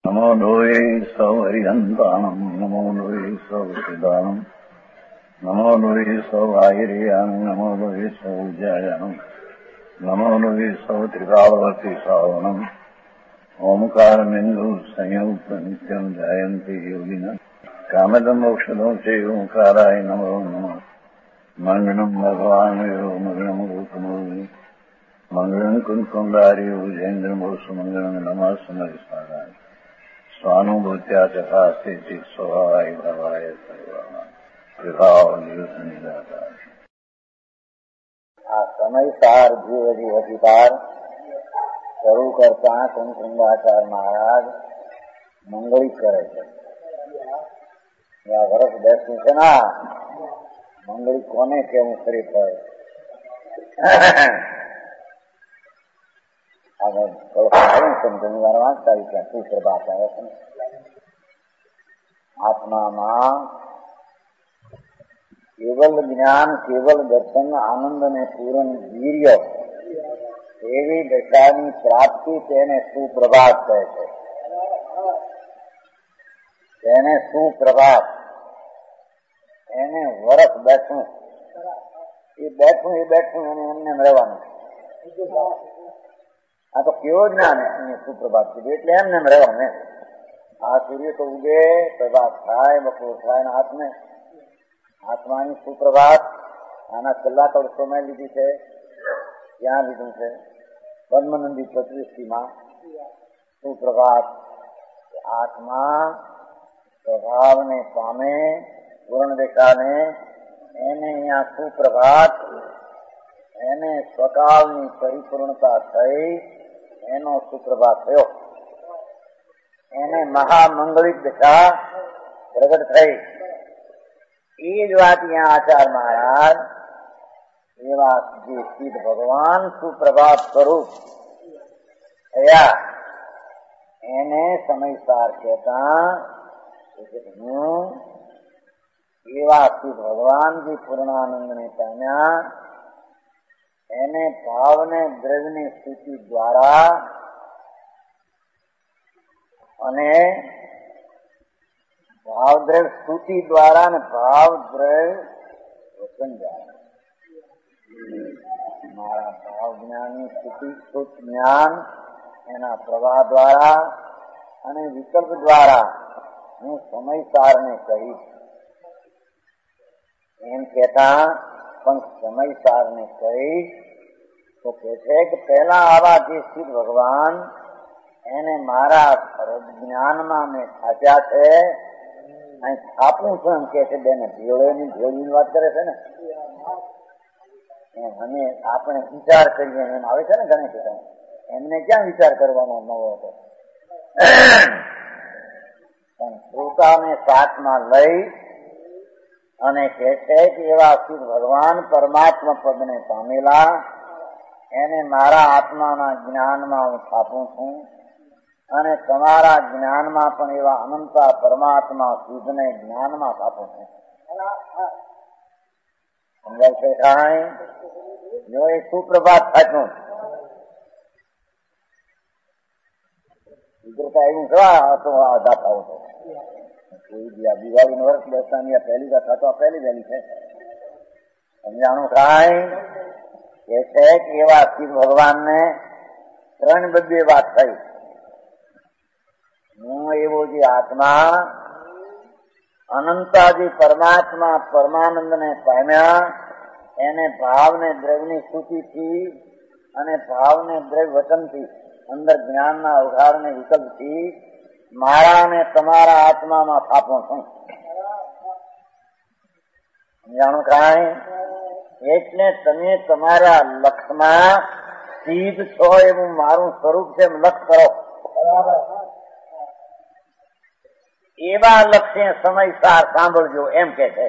નમો લોહે સૌ હરિહંતાણમ નમો લોહે સૌ સિદાનમ નમો લોહે સૌ આહિર્યાનમ નમો લોહે સૌ જયાનમ નમો લોહે સૌ ત્રિકાવતી સાવનમ ઓમકારમિંદુ સંયુક્ત નિત્યમ જયંતિ યોગિના કામદમ મોક્ષદો છે ઓંકારાય નમો નમઃ મંગળમ ભગવાન મંગળમ રૂપમો મંગળમ કુંકુંડાર્યો જૈન્દ્રમો સુમંગળમ નમઃ સમરિસ્વારાય સ્વાનુભૂત્યા ચકાસ્તે ચિત સ્વભાવાય ભવાય સર્વમાં વિભાવ નિવૃત્ત નિરાકાર. આ સમયસાર જીવજી અધિકાર શરૂ કરતા કુંકુંડાચાર્ય મહારાજ મંગળી કરે છે. વર્ષ બેસવું છે ના મંગળી કોને કેવું ખરી પડે. આત્મામાં કેવલ જ્ઞાન, કેવલ દર્શન, આનંદ અને પૂર્ણ વીર્ય એવી દશાની પ્રાપ્તિ તેને સુપ્રભાત કહે છે. તેને સુપ્રભાત, એને વરસ બેઠું એને એમને રહેવાનું. આ તો કેવો જ્ઞાન સુપ્રભાત કીધું એટલે એમને રહેવાનું. આ સૂર્ય તો ઉગે, પ્રભાત થાય, બપોર થાય, આત્માની સુપ્રભાત આના છેલ્લા વર્ષોમાં લીધી છે. ક્યાં લીધું છે? પદ્મનંદી પ્રતિષ્ઠીમાં સુપ્રભાત. આત્મા પ્રભાવને પામે, પૂર્ણ દેખાને, એને અહીંયા સુપ્રભાત, એને સ્વકાલની પરિપૂર્ણતા થઈ, એનો સુપ્રભાત થયો. એને મહામંગલિક દશા પ્રગટ થઈ. એ જ વાત અહીંયા આચાર્ય મહારાજ એવા જે સિદ્ધ ભગવાન સુપ્રભાત સ્વરૂપ થયા એને સમયસાર કહેતા એવા સિદ્ધ ભગવાન જે પૂર્ણાનંદને પામ્યા એને ભાવને દ્રવ્યની સ્થિતિ દ્વારા અને ભાવદ્રવ્ય સ્તુતિ દ્વારા અને ભાવદ્રવ્ય વચન દ્વારા મારા ભાવ જ્ઞાનની સ્થિતિ શુદ્ધ જ્ઞાન એના પ્રવાહ દ્વારા અને વિકલ્પ દ્વારા હું સમયસારને કહીશ એમ કહેતા. પણ સમયસારને કહીશ તો કે છે કે પહેલા આવા જે સિદ્ધ ભગવાન એને મારા જ્ઞાનમાં મેં થાચ્યા છે. અહીં થાપું છું એમ કે છે. બેને ભેળોની વાત કરે છે ને અને આપણે વિચાર કરીએ એમ આવે છે ને ગણેશ એમને ક્યાં વિચાર કરવાનો નવો હતો. પણ શ્રોતાને સાથમાં લઈ અને કહે છે કે એવા સિદ્ધ ભગવાન પરમાત્મા પદને પામેલા એને મારા આત્માના જ્ઞાનમાં હું થાપું છું અને તમારા જ્ઞાનમાં પણ એવા અનંતા પરમાત્મા સિદ્ધને જ્ઞાનમાં થાપું છું. સમજાય છે કાંઈ? જો એ સુપ્રભાત થાચું એવું હતો. દાખલાઓ તો દિવાળી નો વર્ષ બેસતા પહેલી ગાથા તો પહેલી વહેલી છે. સમજાણું કાંઈ? કે છે કે એવા શિવ ભગવાનને 3 વાત થઈ. હું એવો જે આત્મા અનંતા જે પરમાત્મા પરમાનંદને પામ્યા એને ભાવને દ્રવ્યની સ્તુતિથી અને ભાવને દ્રવ્ય વચનથી અંદર જ્ઞાનના અવઘારને વિકલ્પથી મારા ને તમારા આત્મામાં થાપું છું. સમજાણું કાંઈ? એટલે તમે તમારા લક્ષમાં સિદ્ધ છો એવું મારું સ્વરૂપ છે એમ લક્ષ કરો. એવા લક્ષ્ય સમયસાર સાંભળજો એમ કે છે.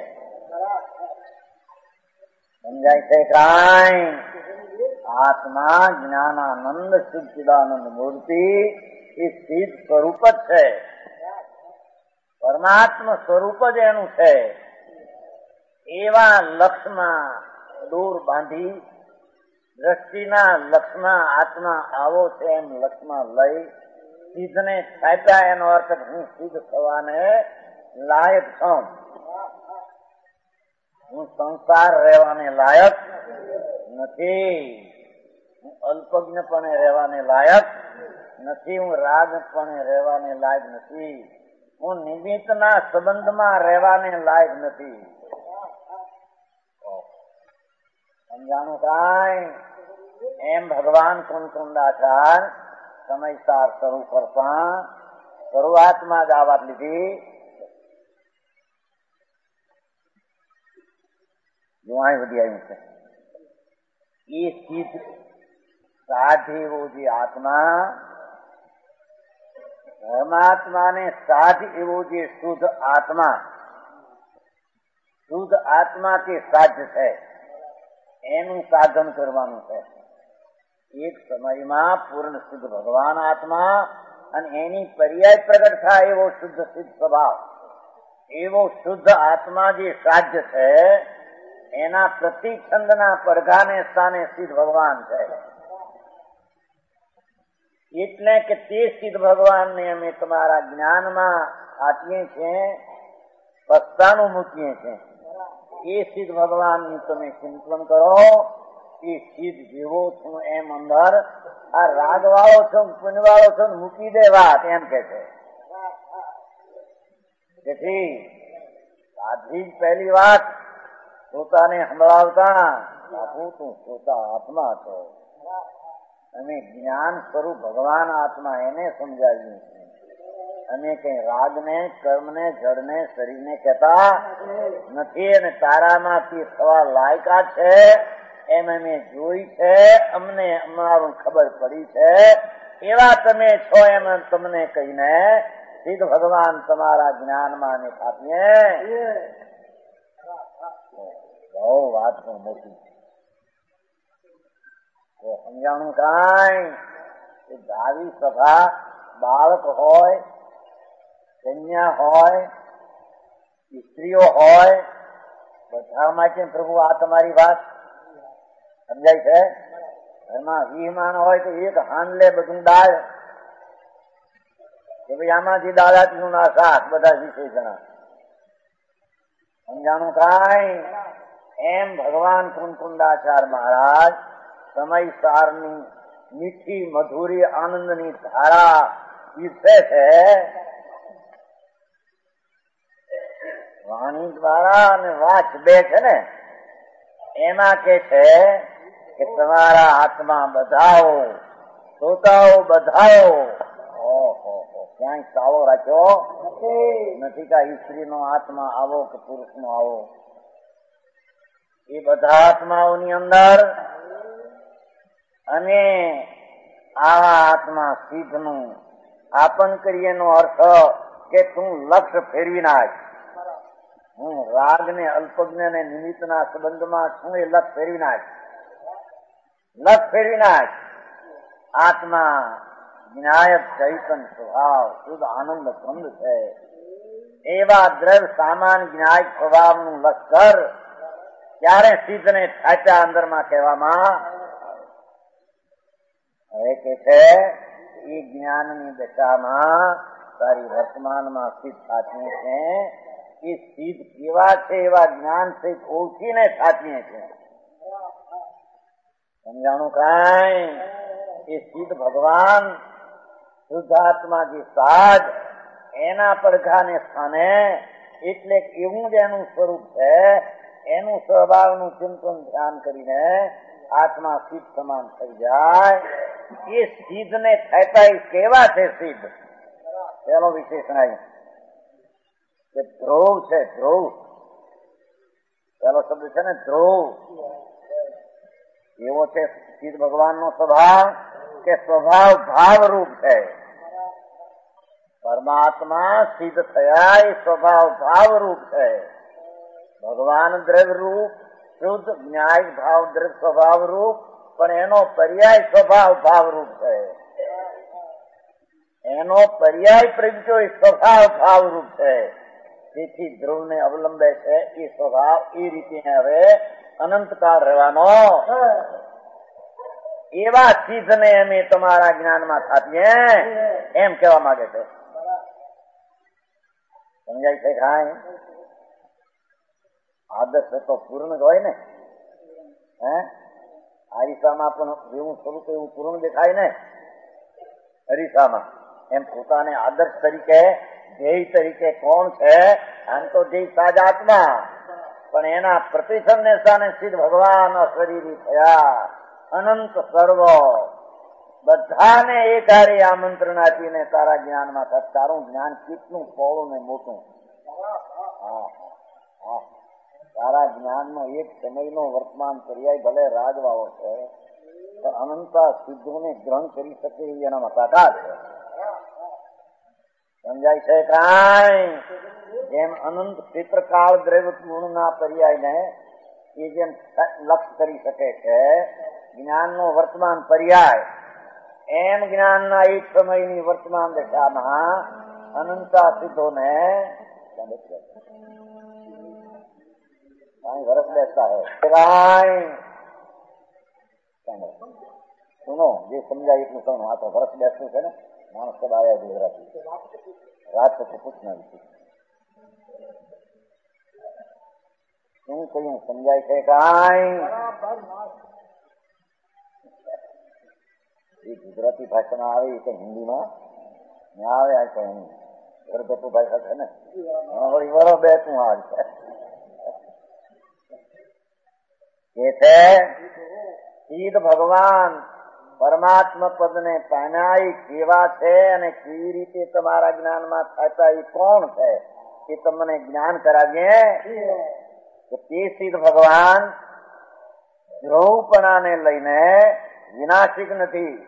સમજાય છે કાંઈ? આત્મા જ્ઞાનાનંદ સચ્ચિદાનંદ મૂર્તિ એ સિદ્ધ સ્વરૂપ જ છે. પરમાત્મા સ્વરૂપ જ એનું છે. એવા લક્ષમાં દૂર બાંધી દ્રષ્ટિના લક્ષમાં આત્મા આવો છે એમ લક્ષમાં લઈ સિદ્ધને સ્થાપ્યા એનો અર્થ હું સિદ્ધ થવાને લાયક છું. હું સંસાર રહેવાને લાયક નથી. હું અલ્પજ્ઞપણે રહેવાને લાયક નથી. હું રાગપણે રહેવાને લાયક નથી. હું નિમિત્તના સંબંધમાં રહેવાને લાયક નથી. સમજાણું કાંઈ? એમ ભગવાન કુંકુંડાચાર સમયસાર શરૂ કરતા શરૂઆતમાં જ આ વાત લીધી. જોવાય વધી આવ્યું છે. એ સિદ્ધ સાધ એવો જે આત્મા, પરમાત્માને સાધ એવો જે શુદ્ધ આત્મા, શુદ્ધ આત્મા કે સાધ્ય છે એનું સાધન કરવાનું છે. એક સમયમાં પૂર્ણ શુદ્ધ ભગવાન આત્મા અને એની પર્યાય પ્રગટ થાય એવો શુદ્ધ સિદ્ધ સ્વભાવ, એવો શુદ્ધ આત્મા જે સાધ્ય છે એના પ્રતિછંદના પડઘાને સ્થાને સિદ્ધ ભગવાન છે. એટલે કે તે સિદ્ધ ભગવાનને અમે તમારા જ્ઞાનમાં આપીએ છીએ, પસ્તાનું મૂકીએ છીએ. એ સિદ્ધ ભગવાનનું તમે ચિંતન કરો. એ સિદ્ધ જેવો છું એમ અંદર આ રાગ વાળો છો, પુણ્ય વાળો છો મૂકી દે વાત, એમ કે છે. તેથી આથી જ પહેલી વાત પોતાને સંભળાવતા, બાપુ તું પોતા આત્મા છો. અમે જ્ઞાન સ્વરૂપ ભગવાન આત્મા એને સમજાવીએ છીએ. અમે કઈ રાગને, કર્મને, જળને, શરીરને કહેતા નથી. અને તારામાંથી થવા લાયકા છે એમ અમે જોઈ છે, અમને અમારું ખબર પડી છે. એવા તમે છો એમ તમને કહીને સિદ્ધ ભગવાન તમારા જ્ઞાનમાં અમે આપીએ. બહુ વાત મોટી સમજાણું કાંઈ? આવી સભા બાળક હોય, કન્યા હોય, સ્ત્રીઓ હોય, બધા માટે પ્રભુ આ તમારી વાત સમજાય છે. એમાં 20 માણ હોય તો એક હાંડલે બધું દાળ, કે ભાઈ આમાંથી દાદાનું ના શાક, બધા 20 જણા. સમજાણું કાંઈ? એમ ભગવાન કુંકુંડાચાર મહારાજ સમયસારની મીઠી મધુરી આનંદની ધારા પીરસે છે. વાણી દ્વારા અને વાચ બે છે ને, એમાં કે છે કે તમારા હાથમાં બધાઓ, શ્રોતાઓ બધાઓ. ક્યાંય સાવો રાખ્યો નથી કે સ્ત્રીનો આત્મા આવો કે પુરુષનો આવો. એ બધા આત્માઓની અંદર અને આવા આત્મા સિદ્ધનું આપન કરીએ નો અર્થ કે તું લક્ષ્ય ફેરવી નાખ. હું રાગ ને અલ્પજ્ઞ ને નિમિત્તના સંબંધમાં છું એ લક્ષ ફેરવી નાખ, લક્ષ ફેરવી નાખ. આત્મા વિનાયક ચૈતન સ્વભાવ શુદ્ધ આનંદ કંદ છે. એવા દ્રવ્ય સામાન વિનાયક સ્વભાવનું લશ્કર ત્યારે સિદ્ધને થાચ્યા અંદરમાં કહેવામાં હવે કે છે એ જ્ઞાનની દશામાં તારી વર્તમાનમાં સિદ્ધ સાચવે છે. એ સિદ્ધ કેવા છે એવા જ્ઞાન છે ઓળખીને સાચવીએ છે. સમજાણું કાંઈ? એ સિદ્ધ ભગવાન શુદ્ધાત્મા જે સાજ એના પડઘાને સ્થાને, એટલે એવું જ એનું સ્વરૂપ છે. એનું સ્વભાવનું ચિંતન ધ્યાન કરીને આત્મા સિદ્ધ સમાન થઈ જાય. એ સિદ્ધ ને થતા કેવા છે સિદ્ધ? પેલો વિશેષણ આવ્યું કે ધ્રુવ છે. ધ્રુવ પેલો શબ્દ છે ને, ધ્રુવ. એવો છે સિદ્ધ ભગવાનનો સ્વભાવ કે સ્વભાવ ભાવરૂપ છે. પરમાત્મા સિદ્ધ થયા એ સ્વભાવ ભાવરૂપ છે. ભગવાન દ્રવ્ય રૂપ, શુદ્ધ ન્યાય ભાવ દ્રવ્ય સ્વભાવ રૂપ, પણ એનો પર્યાય સ્વભાવ ભાવરૂપ છે. એનો પર્યાય પ્રગટ્યો એ સ્વભાવ ભાવરૂપ છે. તેથી ધ્રુવને અવલંબે છે એ સ્વભાવ એ રીતે હવે અનંતકાળ રહેવાનો. એવા સિદ્ધને અમે તમારા જ્ઞાનમાં સ્થાપીએ એમ કહેવા માંગે છે. સમજાય છે? કાંઈ આદર્શ તો પૂર્ણ જ હોય ને. અરીસામાં પણ જેવું સ્વરૂપ એવું પૂર્ણ દેખાય ને અરીસામાં. એમ પોતાને આદર્શ તરીકે ધ્યેય તરીકે કોણ છે? આમ તો ધ્યેય સાજાત્મા, પણ એના પ્રતિસંને સ્થાને સિદ્ધ ભગવાન અશરીરી થયા. અનંત સર્વ બધાને એક હારે આમંત્રણ આપીને તારા જ્ઞાનમાં તારું જ્ઞાન કેટલું પહોળું ને મોટું. તારા જ્ઞાનનો એક સમયનો વર્તમાન પર્યાય ભલે રાજવાળો છે, તો અનંતા સિદ્ધોને ગ્રહણ કરી શકે એવી એનામાં તાકાત છે. સમજાય છે? કાંઈ જેમ અનંત ક્ષેત્રકાળ દ્રવ્ય ગુણના પર્યાયને એ જેમ લક્ષ કરી શકે છે જ્ઞાનનો વર્તમાન પર્યાય, એમ જ્ઞાનના એક સમયની વર્તમાન દશામાં અનંતા સિદ્ધોને વર્ષ બેસતા હે. સુનો, જે સમજાય એટલું કહું. આ તો વર્ષ બેસતું છે ને, માણસ કદ આવ્યા ગુજરાતી રાત પછી પૂછના શું કહ્યું? સમજાય છે? કાંઈ એ ગુજરાતી ભાષામાં આવે એ તો હિન્દીમાં ના આવે. આ તો ઘરગથ્થુ ભાષા છે ને, વળી વરો બે તું હાલ છે કે છે સિદ્ધ ભગવાન પરમાત્મા પદને પામ્યા કેવા છે અને કેવી રીતે તમારા જ્ઞાનમાં થતા એ કોણ છે એ તમને જ્ઞાન કરાવીએ. તે સિદ્ધ ભગવાન ધ્રુવપણાને લઈને વિનાશિક નથી.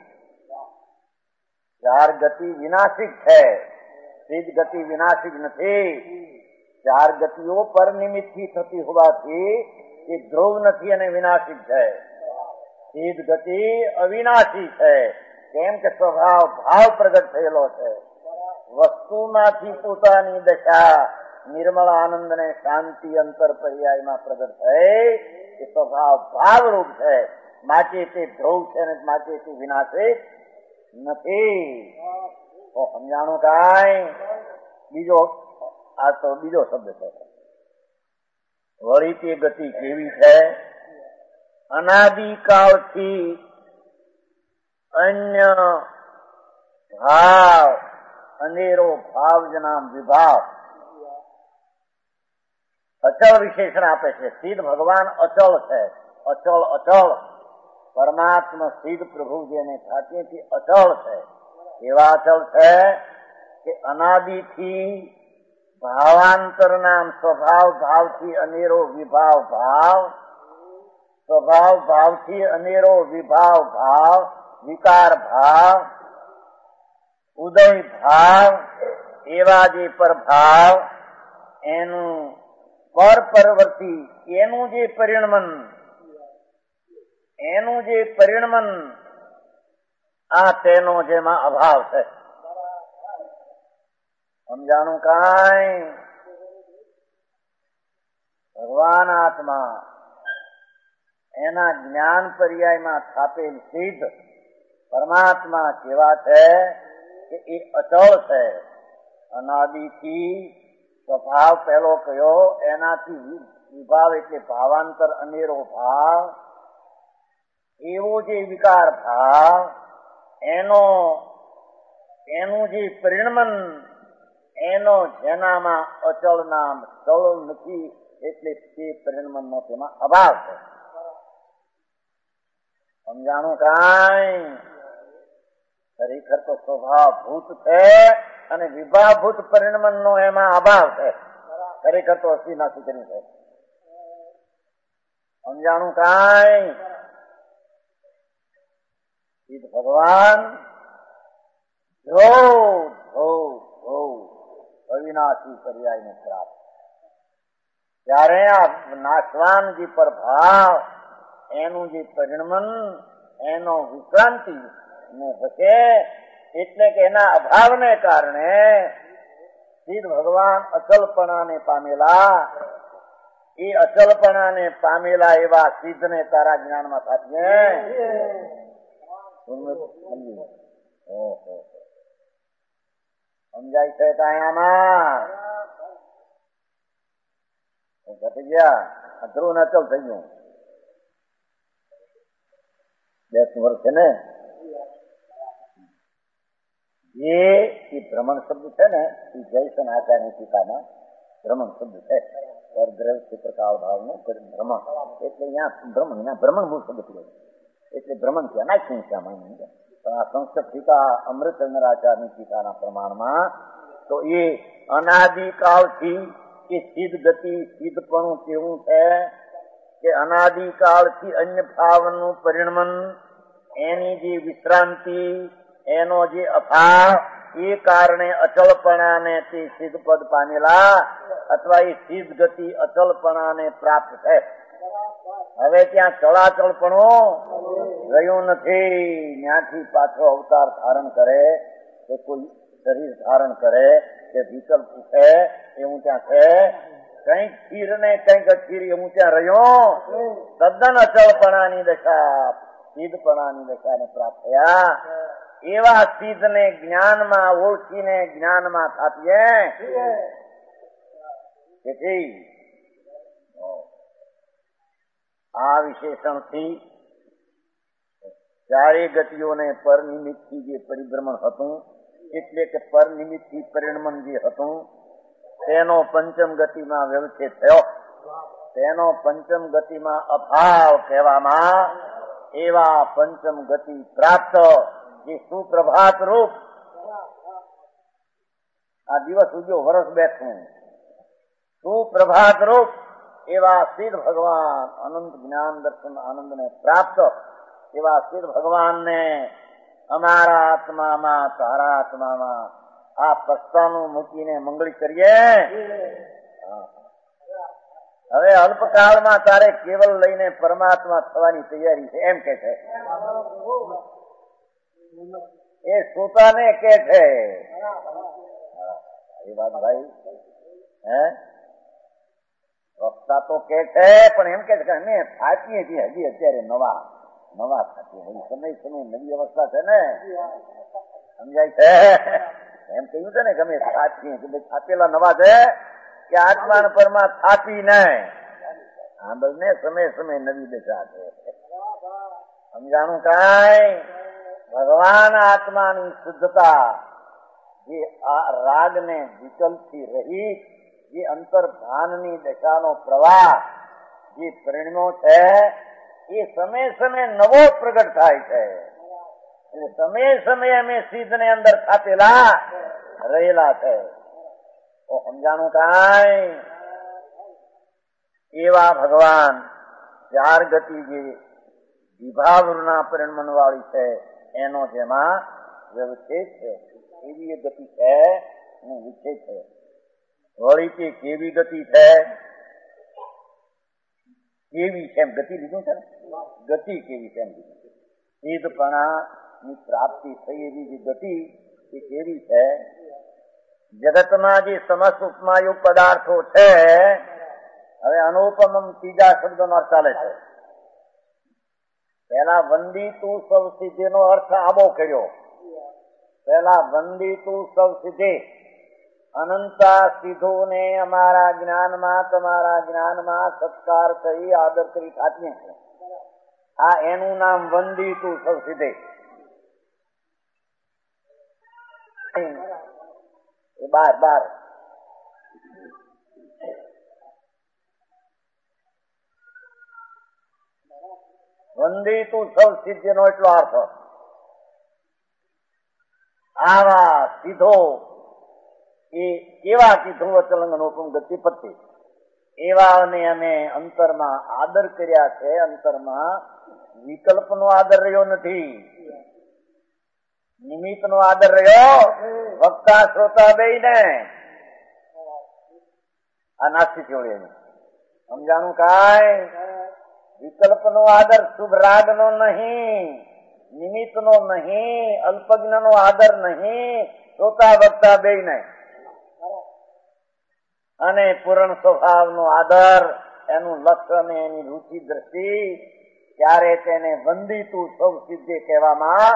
ચાર ગતિ વિનાશિક છે, સિદ્ધ ગતિ વિનાશિક નથી. ચાર ગતિઓ પર નિમિત્તથી થતી હોવાથી એ ધ્રુવ નથી અને વિનાશિક છે. સિદ્ધ ગતિ અવિનાશી છે, કેમ કે સ્વભાવ ભાવ પ્રગટ થયેલો છે. વસ્તુમાંથી પોતાની દશા નિર્મળ આનંદ ને શાંતિ અંતર પર્યાયમાં પ્રગટ થઈ એ સ્વભાવ ભાવરૂપ છે. માટે તે ધ્રુવ છે ને માટે તે વિનાશિક નથી. તો સમજાણું? કાંઈ બીજો આ તો બીજો શબ્દ છે. વળી તે ગતિ કેવી છે? અનાદિકાળથી અન્ય ભાવ અનેરો ભાવ જ નામ વિભાવ અચળ વિશેષણ આપે છે. સિદ્ધ ભગવાન અચળ છે. અચળ અચળ પરમાત્મા સિદ્ધ પ્રભુ જેને સાચેથી અચળ છે. એવા અચળ છે કે અનાદિથી ભાવાંતર નામ સ્વભાવ ભાવથી અનેરો વિભાવ ભાવ, સ્વભાવ ભાવથી અનેરો વિભાવ ભાવ, વિકાર ભાવ, ઉદય ભાવ, એવા જે પરભાવ એનું પર પરવર્તી એનું જે પરિણમન આ તેનો જેમાં અભાવ છે. સમજાણું? કાંઈ ભગવાન આત્મા એના જ્ઞાન પર્યાયમાં સ્થાપેલ સિદ્ધ પરમાત્મા કેવા છે કે એ અચળ છે. અનાદિથી સ્વભાવ પહેલો કયો, એનાથી વિભાવ એટલે ભાવાંતર અનેરો ભાવ, એવો જે વિકાર ભાવ એનું જે પરિણમન એનો જેનામાં અચળ નામ ચળ નથી એટલે તે પરિણમનનો તેમાં અભાવ છે. સમજાણું? કાંઈ ખરેખર તો સ્વભાવ ભૂત છે અને વિભાભૂત પરિણમનનો એમાં અભાવ છે. ખરેખર તો અવિનાશી કરી છે. સમજાણું? કાંઈ સિદ્ધ ભગવાન અવિનાશી પર્યાયને પ્રાપ્ત. ત્યારે આ નાશવાન જે પ્રભાવ એનું જે પરિણમન એનો વિક્રાંતિ ને હશે એટલે કે એના અભાવને કારણે સિદ્ધ ભગવાન અચલપણાને પામેલા. એ અચલપણાને પામેલા એવા સિદ્ધને તારા જ્ઞાનમાં સાથે ઓહો, સમજાય છે કાયામાં ઘટી ગયા ધ્રુવ ને અચલ થઈ ગયું. 10 વર્ષ છે ને એ ભ્રમણ શબ્દ છે ને એ જયસન આચાર્યની ટીકામાં ભ્રમણ શબ્દ છે. પરદ્રવ ચિત્રકાળ ભાવનું ભ્રમણ એટલે અહીંયા ભ્રમણ મૂળ શબ્દ કીધો એટલે ભ્રમણ છે નાખ્યું છે આમાં. પણ આ સંસ્કૃત ટીકા અમૃતચંદ્રાચાર્યની ટીકાના પ્રમાણમાં તો એ અનાદિકાળથી કે સિદ્ધ ગતિ સિદ્ધપણું કેવું છે કે અનાદિકાળથી અન્ય ભાવનું પરિણમન, એની જે વિશ્રાંતિ, એનો જે અભાવ, એ કારણે અચળપણાને તે સિદ્ધપદ પામેલા અથવા એ સિદ્ધ ગતિ અચળપણાને પ્રાપ્ત છે. હવે ત્યાં ચળાચળપણું રહ્યું નથી. ત્યાંથી પાછો અવતાર ધારણ કરે કે કોઈ શરીર ધારણ કરે કે વિકલ્પ છે એવું ત્યાં છે. કંઈક સ્થિર ને કંઈક અસ્થિર એવું ત્યાં રહ્યું. તદ્દન અચળપણાની દશા સિદ્ધપણાની દશાને પ્રાપ્ત થયા. એવા સિદ્ધ ને જ્ઞાનમાં ઓળખીને જ્ઞાનમાં થાપીએ તેથી આ વિશેષણથી ચારે ગતિઓને પર નિમિત્તથી જે પરિભ્રમણ હતું એટલે કે પર નિમિત્તથી પરિણમન જે હતું તેનો પંચમ ગતિમાં વ્યવચ્છેદ થયો. તેનો પંચમ ગતિમાં અભાવ કહેવામાં એવા પંચમ ગતિ પ્રાપ્ત જે સુપ્રભાત રૂપ આ દિવસ ઉગ્યો વર્ષ બેઠું સુપ્રભાત રૂપ એવા સિદ્ધ ભગવાન અનંત જ્ઞાન દર્શન આનંદને પ્રાપ્ત એવા સિદ્ધ ભગવાનને અમારા આત્મામાં તારા આત્મામાં આ પ્રસ્તાવનું મૂકીને મંગળી કરીએ. હવે અલ્પકાળમાં તારે કેવલ લઈને પરમાત્મા થવાની તૈયારી છે એમ કે છે. એ શ્રોતાને કે છે એ વાત ભાઈ હે વક્તા તો કે છે પણ એમ કે છે કે અમે થાકીએ છીએ હજી અત્યારે નવા થાકીએ હજી સમય નવી અવસ્થા છે ને સમજાય છે એમ કહ્યું છે ને કે અમે થાકીએ કે ભાઈ થાકેલા નવા છે કે આત્મા પરમાં થાપી નહીં આંબલ ને સમય નવી દશા છે. સમજાણું કાંઈ ભગવાન આત્માની શુદ્ધતા જે આ રાગને વિકલ્પથી રહિત જે અંતર્ભાનની દશાનો પ્રવાહ જે પરિણમ્યો છે એ સમય નવો પ્રગટ થાય છે. એટલે સમય અમે સિદ્ધને અંદર ખાતેલા રહેલા છે. તો સમજાણું કાંઈ એવા ભગવાન ચાર ગતિ જે વિભાવના પરિણમન વાળી છે એનો જેમાં વ્યવચ્છેદ છે એવી ગતિ છે અને વિચ્છેદ છે. વળી કે કેવી ગતિ છે કેવી છે એમ ગતિ લીધું છે ને ગતિ કેવી છે એમ લીધું. સિદ્ધપણાની પ્રાપ્તિ થઈ એવી જે ગતિ એ કેવી છે. જગતમાં જે સમસ્ત ઉપમાયુક્ત પદાર્થો છે હવે અનુપમ ત્રીજા શબ્દનો અર્થ ચાલે છે. પેલા વંદિતુ સૌ સિદ્ધિનો અર્થ આબો કર્યો. પેલા વંદિતુ સૌ સિદ્ધિ અનંતા સિદ્ધોને અમારા જ્ઞાનમાં તમારા જ્ઞાનમાં સત્કાર કરી આદર કરી થાપીએ છે. આ એનું નામ વંદિતુ સૌ સિદ્ધિ. બાર વંદિતુ સૌ સિદ્ધિનો એટલો અર્થ આવા સિદ્ધો એ કેવા સિદ્ધો અચલંગન હુકમ ગતિપતિ એવાને અમે અંતરમાં આદર કર્યા છે. અંતરમાં વિકલ્પનો આદર રહ્યો નથી, નિમિત્તનો આદર રહ્યો. વક્તા શ્રોતા બેયને આ નાસ્તી છોડી સમજાણું કાંઈ. વિકલ્પનો આદર શુભ રાગનો નહીં, નિમિત્તનો નહીં, અલ્પજ્ઞનો આદર નહીં, શ્રોતા વક્તા બેયને અને પૂર્ણ સ્વભાવનો આદર એનું લક્ષ્ય અને એની રુચિ દ્રષ્ટિ ત્યારે તેને વંદિતું સૌ સિદ્ધે કહેવામાં.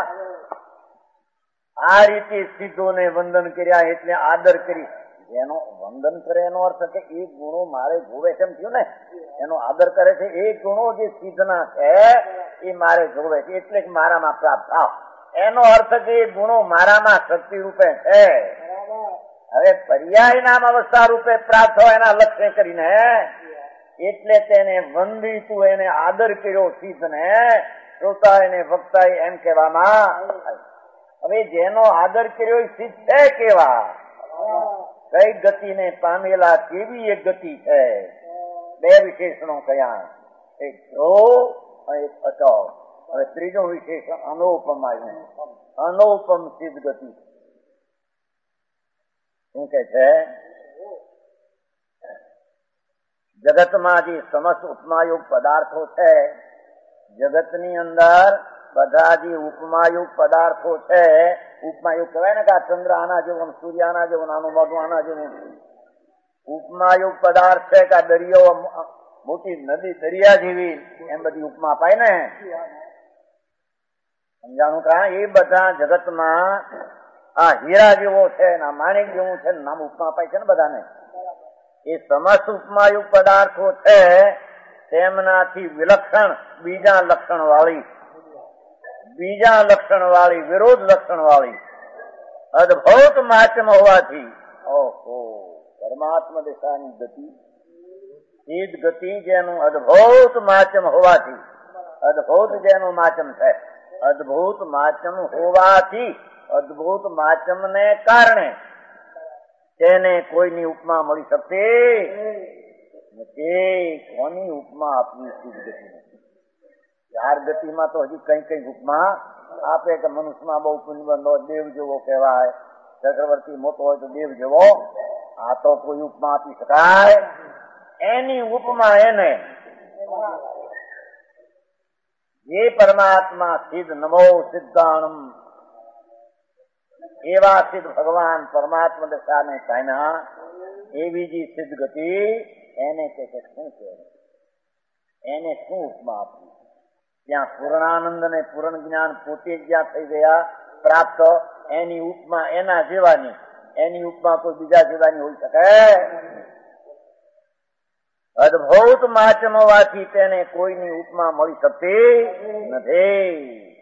આ રીતે સિદ્ધોને વંદન કર્યા એટલે આદર કરી. જેનો વંદન કરે એનો અર્થ કે એ ગુણો મારે જોવે છે એમ થયું ને. એનો આદર કરે છે એ ગુણો જે સિદ્ધના છે એ મારે જોવે છે એટલે મારામાં પ્રાપ્ત થાવ. એનો અર્થ કે એ ગુણો મારામાં શક્તિ રૂપે છે. હવે પર્યાય નામ અવસ્થા રૂપે પ્રાપ્ત હોય એના લક્ષ્ય કરીને એટલે તેને વંદિતું એને આદર કર્યો સિદ્ધને. શ્રોતા એને વક્તા એમ કહેવામાં. હવે જેનો આદર કર્યો એ સિદ્ધ છે કેવા, કઈ ગતિને પામેલા કેવી એક ગતિ છે. બે વિશેષણો કયા, એક ધ્રુવ અને એક અચળ. હવે ત્રીજો વિશેષણ અનુપમ આવ્યું. અનુપમ સિદ્ધ ગતિ શું કે છે? જગતમાં જે સમસ્ત ઉપમાયુક્ત પદાર્થો છે, જગતની અંદર બધા જે ઉપમાયુક્ત પદાર્થો છે, ઉપમાયુક્ત કહેવાય ને કે આ ચંદ્ર આના જેવો, સૂર્ય આના જેવો, નાનું મોઢું આના જેવું. ઉપમાયુક્ત પદાર્થ છે કે આ દરિયો મોટી નદી દરિયા જેવી, એમ બધી ઉપમા અપાય ને. સમજાણું કા? એ બધા જગતમાં આ હીરા જેવો છે, આ માણેક જેવું છે, નામ ઉપમા અપાય છે ને બધાને. એ સમસ્ત ઉપમાયુક્ત પદાર્થો છે તેમનાથી વિલક્ષણ બીજા લક્ષણ વાળી વિરોધ લક્ષણ વાળી અદભુત માચમ હોવાથી, ઓહો, પરમાત્મા દિશાની ગતિ, સિદ્ધ ગતિ જેનું અદભુત માચમ હોવાથી, અદભુત જેનું માચમ છે, અદભુત માચમ હોવાથી, અદભુત માચમ ને કારણે તેને કોઈની ઉપમા મળી શકશે નથી. કોની ઉપમા આપવી સિદ્ધ ગતિ નથી. ચાર ગતિમાં તો હજી કઈ ઉપમા આપે કે મનુષ્યમાં બહુ પુણ્યબંધ હોય, દેવ જેવો કહેવાય, ચક્રવર્તી મોટો હોય તો દેવ જેવો. આ તો કોઈ ઉપમા આપી શકાય એની ઉપમા એને જે પરમાત્મા સિદ્ધ નમો સિદ્ધાણમ એવા સિદ્ધ ભગવાન પરમાત્મા દશાને પામ્યા એવી જે સિદ્ધ ગતિ એને કે શું કહેવાય, એને શું ઉપમા આપવી? ત્યાં પૂર્ણાનંદ અને પૂર્ણ જ્ઞાન પોતે જ્યાં થઈ ગયા પ્રાપ્ત, એની ઉપમા એના જેવાની, એની ઉપમા કોઈ બીજા જેવાની હોઈ શકે? અદભુત માચમ હોવાથી તેને કોઈની ઉપમા મળી શકતી નથી.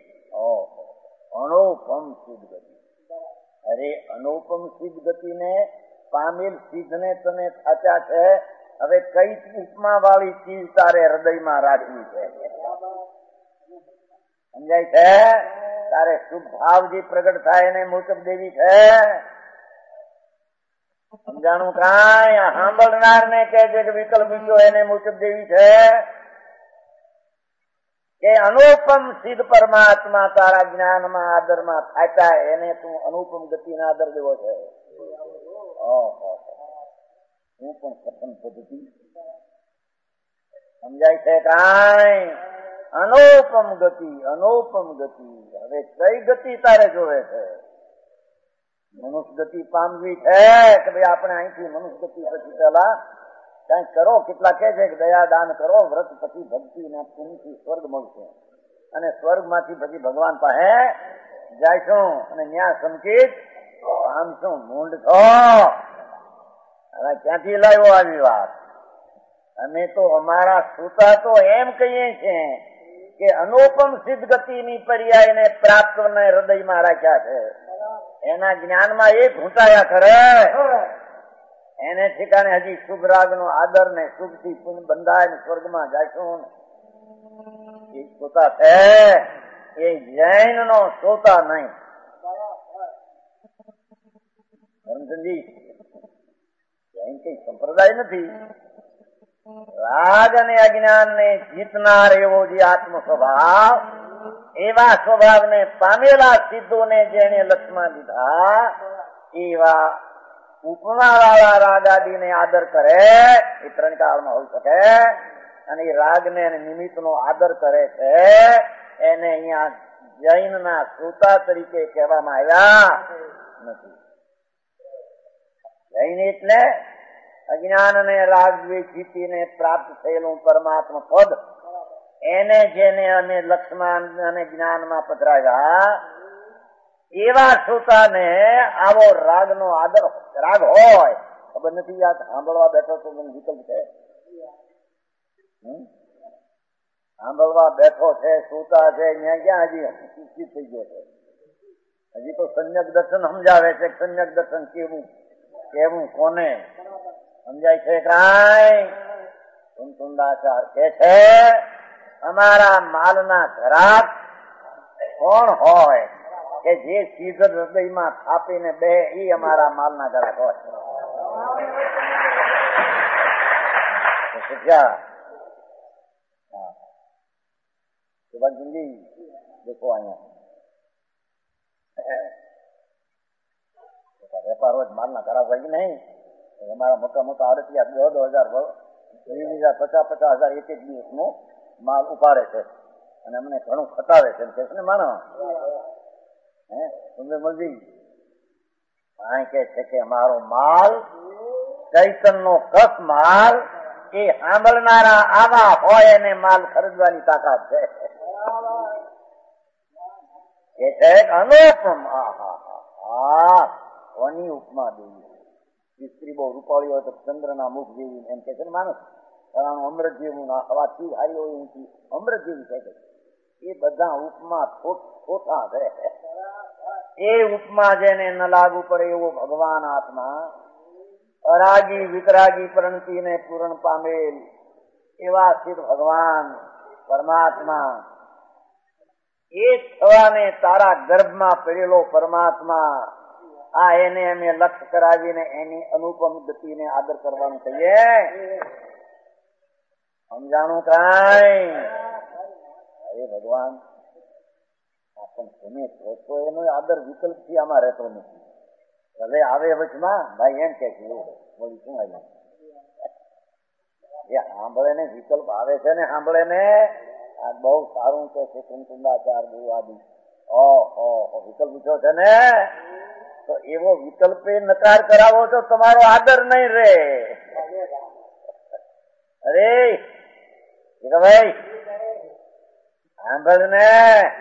અનુપમ સિદ્ધ ગતિ. અરે અનુપમ સિદ્ધ ગતિને પામેલ સિદ્ધને તને સાચા છે. હવે કઈ ઉપમા વાળી ચીજ તારે હૃદયમાં રાખવી છે? સમજાય છે? તારે શુભ ભાવ જે પ્રગટ થાય એને મૂકબ દેવી છે. સમજાણું કાંઈ? સાંભળનાર ને કે છે કે વિકલ્પ બીજો એને મૂકબ દેવી છે કે અનુપમ સિદ્ધ પરમાત્મા તારા જ્ઞાનમાં આદરમાં થાતા એને તું અનુપમ ગતિના આદર દેવો છે. હું પણ કથન પદ્ધતિ સમજાય છે કાંઈ? અનુપમ ગતિ, અનુપમ ગતિ. હવે કઈ ગતિ તારે જોવે છે? મનુષ્ય ગતિ પામવી છે કે ભાઈ આપણે અહીંથી મનુષ્ય ગતિ પછી પેલા કઈક કરો. કેટલા કે છે કે દયા દાન કરો, વ્રત પછી ભક્તિ ને પુણ્યથી સ્વર્ગ મળશે અને સ્વર્ગ માંથી પછી ભગવાન પાસે જાયશું અને ન્યા સંકેત પામશું. મૂંડ છો, હવે ક્યાંથી લાવ્યો આવી વાત? અમે તો અમારા શ્રોતા તો એમ કહીએ છીએ કે અનુપમ સિદ્ધ ગતિની પર્યાય ને પ્રાપ્ત ને હૃદયમાં રાખ્યા છે. એના જ્ઞાનમાં એ ઘૂંટાયા કરે, એને ઠેકાણે હજી શુભ રાગ નો આદર ને શુભ થી પુણ્ય બંધાય ને સ્વર્ગમાં જાયશું. એ શ્રોતા છે, એ જૈન નો શ્રોતા નહીં. ધર્મચંદજી, જૈન કઈ સંપ્રદાય નથી. રાગ અને અજ્ઞાન ને જીતનાર એવો જે આત્મ સ્વભાવ, એવા સ્વભાવને પામેલા સિદ્ધોને જેને લક્ષમાં લીધા એવા ઉપમા વાળા રાગ આદિને આદર કરે એ ત્રણ કાળમાં હોઈ શકે. અને એ રાગને અને નિમિત્તનો આદર કરે છે એને અહીંયા જૈનના શ્રોતા તરીકે કહેવામાં આવ્યા નથી. જૈન એટલે અજ્ઞાન અને રાગ દ્વેષીને પ્રાપ્ત થયેલું પરમાત્મા પદ એને જેને અમે લક્ષ્મણ અને જ્ઞાનમાં પધરાવ્યા એવા શ્રોતાને આવો રાગનો આદર રાગ હોય. ખબર નથી આ સાંભળવા બેઠો તો વિકલ્પ છે, સાંભળવા બેઠો છે, શ્રોતા છે, ત્યાં ક્યાં હજી શિક્ષિત થઈ ગયો છે? હજી તો સંયક દર્શન સમજાવે છે. સંયક દર્શન કેવું કેવું કોને સમજાય છે? કાંઈ કુંતુંડાચાર કે છે અમારા માલના ઘરાક કોણ હોય કે જે સીધ હૃદયમાં થાપીને બે એ અમારા માલના ઘરાક હોય. જિંદગી દેખો અહીંયા વેપાર હોય માલના ઘરાક હોય કે નહીં. અમારા મોટા મોટા આડતિયા 10,000 50,000 એક દિવસનો માલ ઉપાડે છે અને અમને ઘણું ખટાવે છે કે ને માનો મલજી કે છે કે અમારો માલ ચૈતનનો કસ માલ એ સાંભળનારા આવા હોય એને માલ ખરીદવાની તાકાત છે. એ છે અનુપમ. કોની ઉપમા દેવી? સ્ત્રી બહુ રૂપાળી હોય તો ચંદ્રના મુખ જેવી એમ કે છે ને માણસ અમૃત જેવું ના હવાથી હારી હોય ઊંચી અમૃત જેવી છે. એ બધા ઉપમા ખોટા છે. એ ઉપમા જેને ન લાગુ પડે એવો ભગવાન આત્મા અરાગી વિતરાગી પ્રણતિને પૂરણ પામેલ એવા સિદ્ધ ભગવાન પરમાત્મા એ થવાને તારા ગર્ભમાં પડેલો પરમાત્મા આ એને અમે લક્ષ્ય કરાવીને એની અનુપમ ગતિને આદર કરવાનું કહીએ. સમજાણું કાંઈ? હે ભગવાન તમે તો એનો આદર વિકલ્પ થી આમાં રહેતો નથી. હવે આવે વચમાં ભાઈ એમ કે છે બોલી શું આવ્યું એ સાંભળે ને વિકલ્પ આવે છે ને સાંભળે ને આ બહુ સારું કે છે કુંતુંડાચાર બહુ આદિ વિકલ્પ પૂછ્યો છે ને તો એવો વિકલ્પે નકાર કરાવો તો તમારો આદર નહીં રે. અરે ભાઈ સાંભળ ને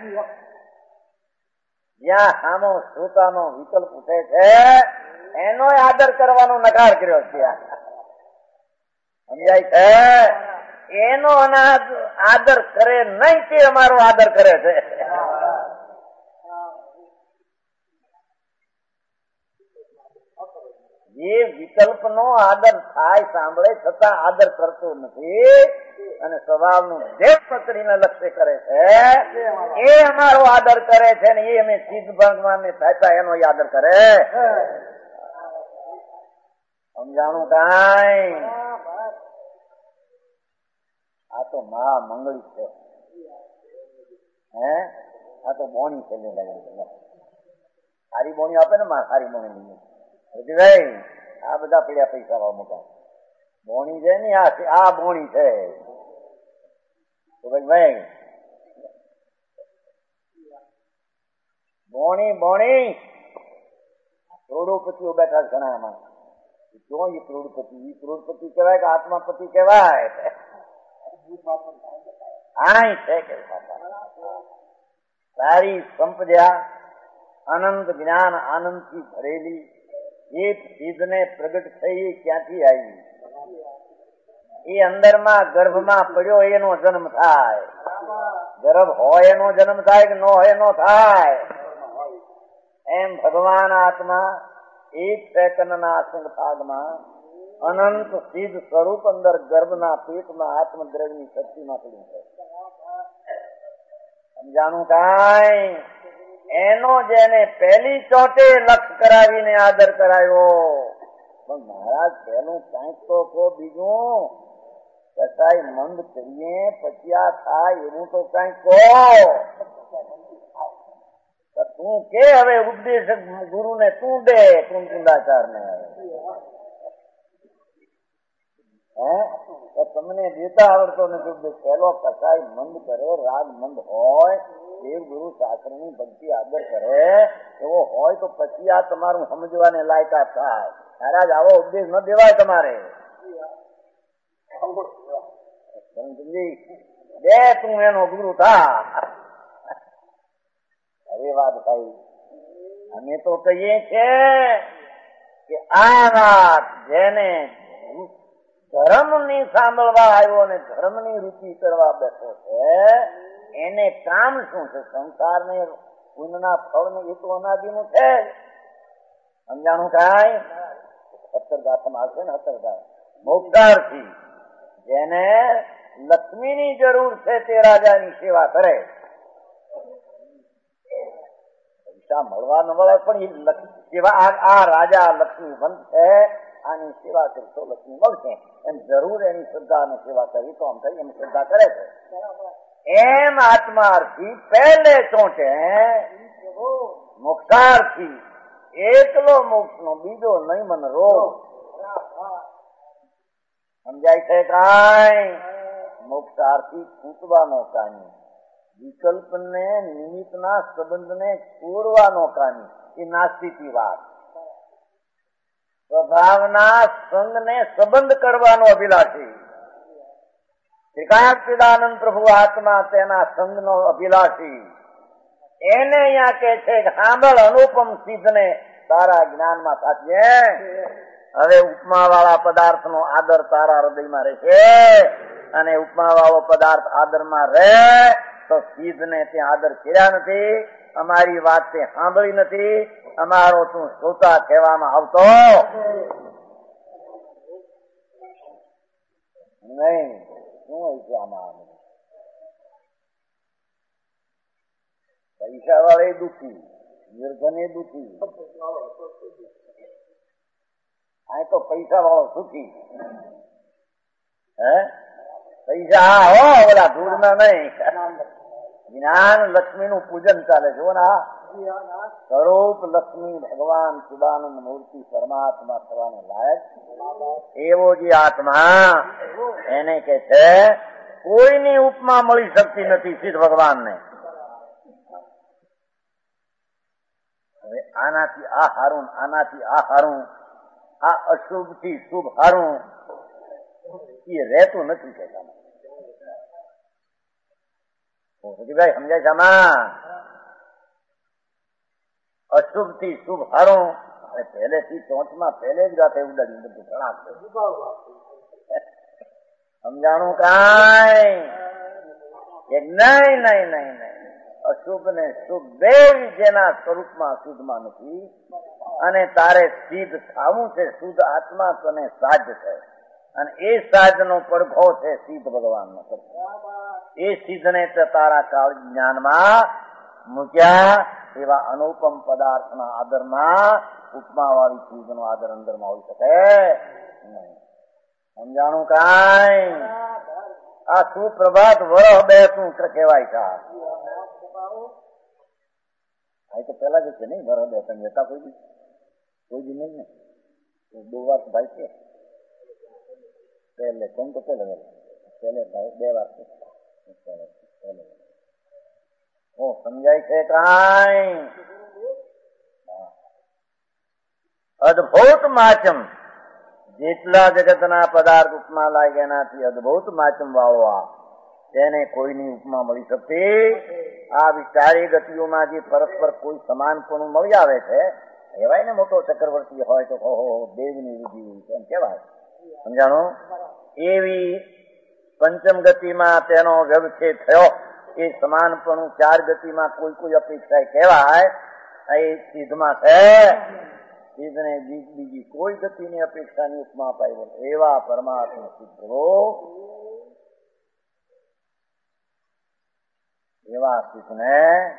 જ્યાં સામો શ્રોતાનો વિકલ્પ ઉઠે છે એનો આદર કરવાનો નકાર કર્યો છે. સમજાય છે? એનો આદર કરે નહીં તે અમારો આદર કરે છે. જે વિકલ્પ નો આદર થાય સાંભળે છતાં આદર કરતો નથી અને સ્વભાવનું દેવ પકડીને લક્ષ્ય કરે છે એ અમારો આદર કરે છે ને એ અમે સિદ્ધ ભગવાન ને થાય એનો આદર કરે. સમજાણું કાંઈ? આ તો મહા મંગળી છે. આ તો બોણી છે. સારી બોણી આપે ને સારી બોણી લઈએ ભાઈ. આ બધા પડ્યા પૈસા મોટા બોણી છે ને આ બોણી છે તો ભાઈ બોણી કરોડોપતિઓ બેઠા ઘણા એમાં જો એ કરોડપતિ કહેવાય કે આત્માપતિ કહેવાય? આ છે કે સારી સંપદ્યા અનંત જ્ઞાન આનંદ થી ભરેલી એ ચીજને પ્રગટ થઈ ક્યાંથી આવી? એ અંદરમાં ગર્ભમાં પડ્યો એનો જન્મ થાય. ગર્ભ હોય એનો જન્મ થાય કે ન હોય એનો થાય? એમ ભગવાન આત્મા એક સેકન્ડના આસંગ ભાગમાં અનંત સિદ્ધ સ્વરૂપ અંદર ગર્ભના પેટમાં આત્મદ્રવ્યની શક્તિમાં પડ્યું છે. સમજાણું કાંઈ? એનો જેને પહેલી ચોટે લક્ષ કરાવીને આદર કરાયો. પણ મહારાજ પહેલું કાંઈક તો કહો, બીજું કસાય મંદ કરીએ પછી આ થાય એવું તો કાંઈક કહો. તું કે હવે ઉપદેશક ગુરુ ને તું દે કુંતુંડાચાર ને તમને દેતા આવડતો નથી ઉપદેશ. પહેલો કસાય મંદ કરે, રાગ મંદ હોય, દેવ ગુરુ શાસ્ત્ર ની ભક્તિ આદર કરે એવો હોય તો પછી આ તમારું સમજવાને લાયકાત થાય. મહારાજ આવો ઉપદેશ ન દેવાય તમારે. બે તું એનો ગુરુ થા. અરે વાત ભાઈ, અમે તો કહીએ છે કે આ વાત જેને ધર્મ ની સાંભળવા આવ્યો અને ધર્મ ની રૂચિ કરવા બેઠો છે એને કામ શું છે? સંસાર ને પુણ્યના ફળ ને એ તો અનાદિ નું છે. સમજાણું કાંઈ? 17 ગાથામાં આવશે ને 17 મોક્ષાર્થી જેને લક્ષ્મીની જરૂર છે તે રાજાની સેવા કરે. પૈસા મળવા ન મળે પણ એ સેવા આ રાજા લક્ષ્મીવંત છે, આની સેવા કરશો લક્ષ્મી મળશે એમ જરૂર એની શ્રદ્ધા અને સેવા કરવી તો આમ થઈ એમ શ્રદ્ધા કરે છે. એમ આત્માર્થી પહેલે ચોંટે મોક્ષાર્થી એકલો મોક્ષ નો બીજો નહીં મન રોગ. સમજાય છે કાંઈ? મોક્ષાર્થી છૂટવાનો કાની, વિકલ્પ ને નિમિત્ત ના સંબંધ ને છોડવાનો કાની એ નાસ્તિકી વાત. સ્વભાવના સંગ ને સંબંધ કરવાનો અભિલાષી. શ્રીકાંતિદાનંદ પ્રભુ આત્મા તેના સંગ નો અભિલાષી. એને અહીંયા કે છે કે સાંભળ અનુપમ સિદ્ધ ને તારા જ્ઞાનમાં સાચે. હવે ઉપમા વાળા પદાર્થ નો આદર તારા હૃદયમાં રહેશે અને ઉપમા વાળો પદાર્થ આદરમાં રહે તો સિદ્ધ ને ત્યાં આદર કર્યા નથી, અમારી વાત તે સાંભળી નથી, અમારો તું શ્રોતા કહેવામાં આવતો નહીં. શું હોય છે આમાં? પૈસા વાળે દુઃખી, નિર્ધને દુઃખી, આ તો પૈસા વાળો સુખી. હે પૈસા હો ઓલા દૂરના નહીં. જ્ઞાન લક્ષ્મી નું પૂજન ચાલે છે ને. સ્વરૂપ લક્ષ્મી ભગવાન ચિદાનંદ મૂર્તિ પરમાત્મા થવાને લાયક એવો જે આત્મા એને કે છે કોઈની ઉપમા મળી શકતી નથી સિદ્ધ ભગવાનને. હવે આનાથી આ હારું, આનાથી આ હારું, આ અશુભ થી શુભ હારું એ રહેતું નથી. કહેતા ભાઈ સમજાય છે આમાં? અશુભ થી શુભ હારું પહેલેથી ચોંચમાં પહેલે જ રાતે ઉડાડી બધું ઘણા છે. સમજાણું કાંઈ? નહીં નહીં નહીં નહીં. અશુભ ને શુભ બે જેના સ્વરૂપમાં શુદ્ધમાં નથી અને તારે સિદ્ધ થવું છે. શુદ્ધ આત્મા તને સાધ છે અને એ સાધનો પડઘો છે સિદ્ધ ભગવાન નો. એ સિદ્ધ ને તારા કાળ જ્ઞાનમાં મૂક્યા એવા અનુપમ પદાર્થના આદરમાં ઉપમા વાળી ચીજ નો આદર અંદરમાં હોઈ શકે નહીં. સમજાણું કાંઈ? આ સુપ્રભાત વરહ બે શું કહેવાય છે? આ તો પેલા જ છે નહીં વરહ બે તમે જતા કોઈ દી નહીં ને 2 વાર ભાઈ છે પહેલે કોણ તો પહેલે ભાઈ 2 વાર છે. સમજાય છે કાંઈ? અદભુત માચમ જેટલા જગતના પદાર્થ ઉપમા લાગે એનાથી અદભુત માચમ વાળો આ તેને કોઈની ઉપમા મળી શકતી. આ વિચારી ગતિઓમાં જે પરસ્પર કોઈ સમાનપણું મળી આવે છે કહેવાય ને મોટો ચક્રવર્તી હોય તો દેવની વિધિ એમ કહેવાય. સમજાણું? એવી પંચમ ગતિમાં તેનો વ્યવચ્છેદ થયો એ સમાનપણું 4 ગતિમાં કોઈ અપેક્ષા કહેવાય એ સિદ્ધમાં છે. સિદ્ધને બીજી કોઈ ગતિની અપેક્ષાની ઉપમા અપાય એવા પરમાત્મા સિદ્ધો એવા સિદ્ધને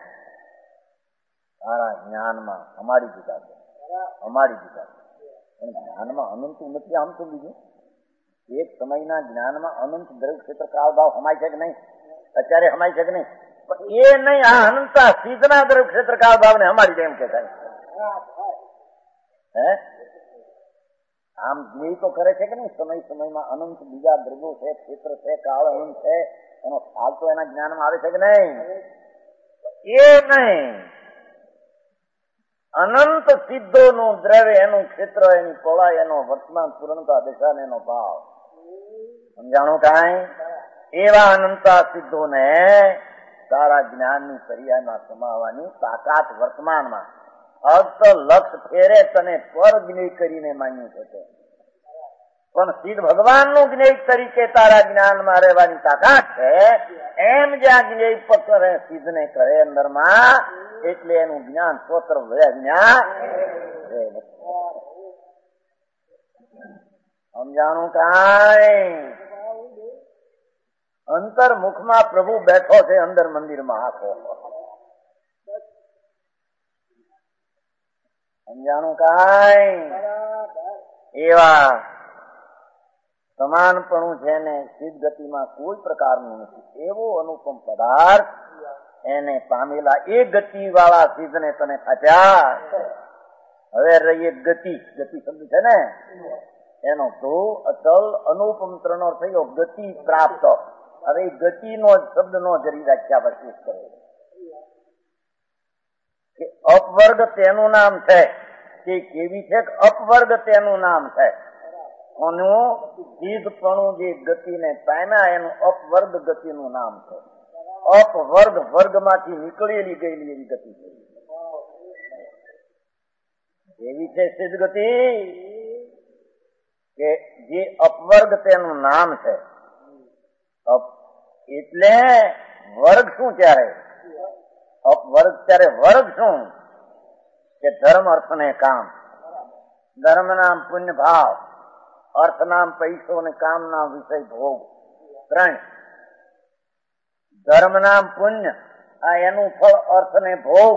તારા જ્ઞાનમાં અમારી દીધા છે. અમારી દીધા છે જ્ઞાનમાં અનંત નથી. આમ તો બીજું એક સમયના જ્ઞાનમાં અનંત દ્રવ્ય ક્ષેત્ર કાળ ભાવ હમાય છે કે નહીં? અત્યારે હમાય છે કે નહીં? પણ એ નહીં. આ અનંતા સિદ્ધના દ્રવ્ય ક્ષેત્ર કાળ ભાવ ને અમારી જેમ કે થાય. હે આમ જે તો કરે છે કે નહીં? સમય સમયમાં અનંત બીજા દ્રવ્યો છે, ક્ષેત્ર છે, કાળ અનંત છે, એનો ખ્યાલ તો એના જ્ઞાનમાં આવે છે કે નહીં? એ નહીં. અનંત સિદ્ધોનું દ્રવ્ય, એનું ક્ષેત્ર, એની પળાય, એનો વર્તમાન પૂર્ણતા દિશા, એનો ભાવ. સમજાણું કાંઈ? એવા અનંતા સિદ્ધોને તારા જ્ઞાનની પર્યાયમાં સમાવવાની તાકાત વર્તમાનમાં અર્થ લક્ષ ફેરે તને પર જ્ઞેય કરીને માન્યું છે. પણ સિદ્ધ ભગવાનનું જ્ઞેય તરીકે તારા જ્ઞાનમાં રહેવાની તાકાત છે. એમ જ્યાં જ્ઞેય પર કરે સિદ્ધને કરે અંદરમાં, એટલે એનું જ્ઞાન સ્વતર જ્ઞાન સમજાણું. કાંઈ અંતર્મુખમાં પ્રભુ બેઠો છે, અંદર મંદિરમાં આખો. સમજાણું. કાંઈ એવા સમાનપણું છે ને સિદ્ધ ગતિમાં કોઈ પ્રકારનું નથી. એવો અનુપમ પદાર્થ એને પામેલા એ ગતિ વાળા સિદ્ધને તને ખાચ્યા. હવે રહી ગતિ. ગતિ શબ્દ છે ને એનો તો અચલ અનુપમ ત્રણો થયો ગતિ પ્રાપ્ત. હવે ગતિનો શબ્દ નો જરી વ્યાખ્યા વસ્તુ કરે કે અપવર્ગ તેનું નામ છે. તે કેવી છે કે અપવર્ગ તેનું નામ છે. એનું સિદ્ધપણું જે ગતિને પામ્યા એનું અપવર્ગ ગતિનું નામ છે. અપવર્ગ વર્ગમાંથી નીકળેલી ગયેલી એવી ગતિ છે. એવી છે સિદ્ધ ગતિ કે જે અપવર્ગ તેનું નામ છે. એટલે વર્ગ શું ત્યારે અપવર્ગ ત્યારે વર્ગ શું કે ધર્મ અર્થ ને કામ. ધર્મ નામ પુણ્ય ભાવ, અર્થ નામ પૈસો અને કામ નામ વિષય ભોગ. ત્રણ ધર્મ નામ પુણ્ય, આ એનું ફળ અર્થ ને ભોગ.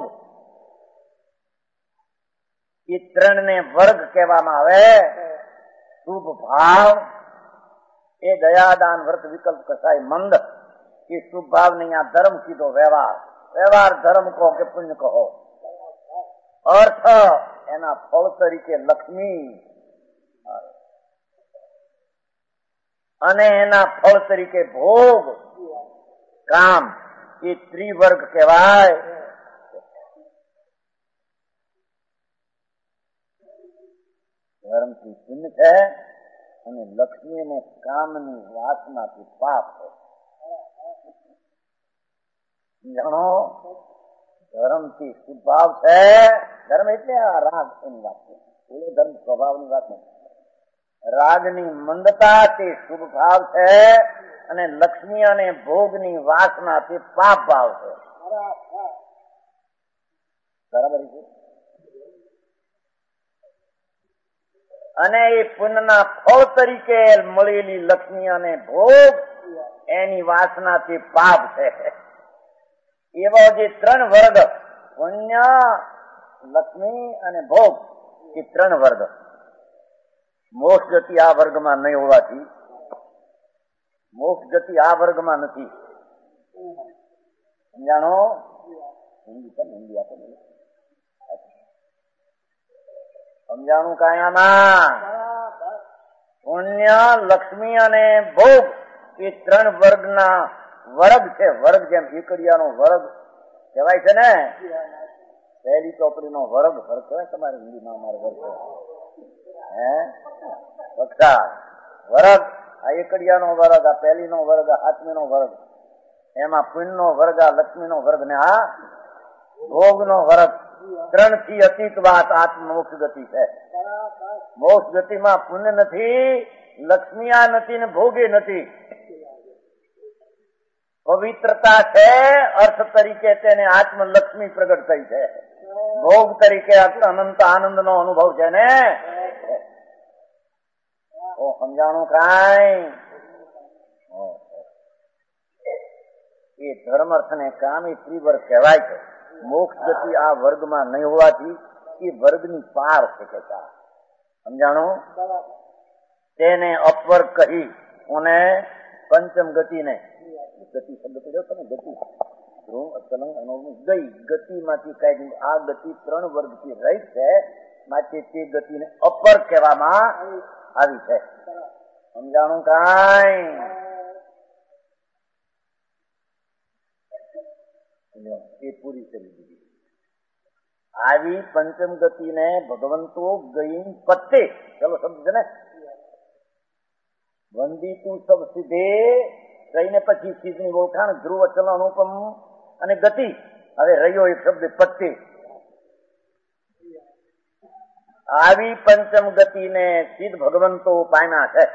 એ ત્રણ ને વર્ગ કહેવામાં આવે. શુભ ભાવ એ દયાદાન વ્રત વિકલ્પ કસાય મંદ. એ શુભ ભાવ ને આ ધર્મ કીધો. વ્યવહાર વ્યવહાર ધર્મ કહો કે પુણ્ય કહો. અર્થ એના ફળ તરીકે લક્ષ્મી અને એના ફળ તરીકે ભોગ કામ. એ ત્રિવર્ગ કહેવાય. ધર્મથી પુણ્ય છે અને લક્ષ્મી અને કામની વાસનાથી પાપ છે. જાણો ધર્મથી સ્વભાવ છે. ધર્મ એટલે આ રાગ એની વાત છે. એ ધર્મ સ્વભાવની વાત નથી. રાગની મંદતા તે શુભ ભાવ છે અને લક્ષ્મી અને ભોગની વાસના તે પાપ ભાવ છે. બરાબર છે. અને એ પુણ્યના ફળ તરીકે મળેલી લક્ષ્મી અને ભોગ એની વાસનાથી પાપ છે. એવા જે ત્રણ વર્ગ પુણ્ય, લક્ષ્મી અને ભોગ, એ ત્રણ વર્ગ મોક્ષ ગતિ આ વર્ગમાં નહીં હોવાથી મોક્ષ ગતિ આ વર્ગમાં નથી. સમજાણો? હિન્દી આપો. સમજાણું? કાયામાં પુણ્ય, લક્ષ્મી અને ભોગ એ ત્રણ વર્ગના વર્ગ છે. વર્ગ જેમ એકડિયાનો વર્ગ કહેવાય છે ને, પહેલી ચોપડીનો વર્ગ વર્ગ કહેવાય. તમારે હિન્દીમાં અમારો વર્ગ હે વક્તા વર્ગ. આ એકડિયાનો વર્ગ, આ પહેલીનો વર્ગ, આ હાથમીનો વર્ગ. એમાં પુણ્યનો વર્ગ, આ લક્ષ્મીનો વર્ગ ને આ ભોગનો વર્ગ. ત્રણ થી અતીત વાત આત્મ મોક્ષ ગતિ છે. મોક્ષ ગતિમાં પુણ્ય નથી, લક્ષ્મી આ નથી ને ભોગે નથી. પવિત્રતા છે, અર્થ તરીકે તેને આત્મલક્ષ્મી પ્રગટ થઈ છે. ભોગ તરીકે અનંત આનંદ નો અનુભવ છે ને. સમજાણું? કાંઈ એ ધર્મ અર્થ ને કામ એ ત્રિવર્ગ કહેવાય છે. મોક્ષ ગતિ આ વર્ગમાં નહીં હોવાથી એ વર્ગની પાર છે. કહેતા સમજાણું? તેને અપવર્ગ કહી અને પંચમ ગતિને ગતિ શબ્દ પડ્યો છે ને, ગતિ ગઈ ગતિમાંથી કઈ આ ગતિ ત્રણ વર્ગથી રહિત છે. માટે તે ગતિને અપર કહેવામાં આવી છે. સમજાણું? કાંઈ એ પૂરી કરી દીધી. આવી પંચમ ગતિને ભગવંતો ગઈ પત્તે, ચલો શબ્દ છે ને, વંદી તું સબ સીધે રહીને પછી ચીજની ઓળખાણ ધ્રુવ અચલ અનુપમ અને ગતિ. હવે રહ્યો એક શબ્દ પત્તિ. આવી પંચમ ગતિને સિદ્ધ ભગવંતો પામ્યા છે.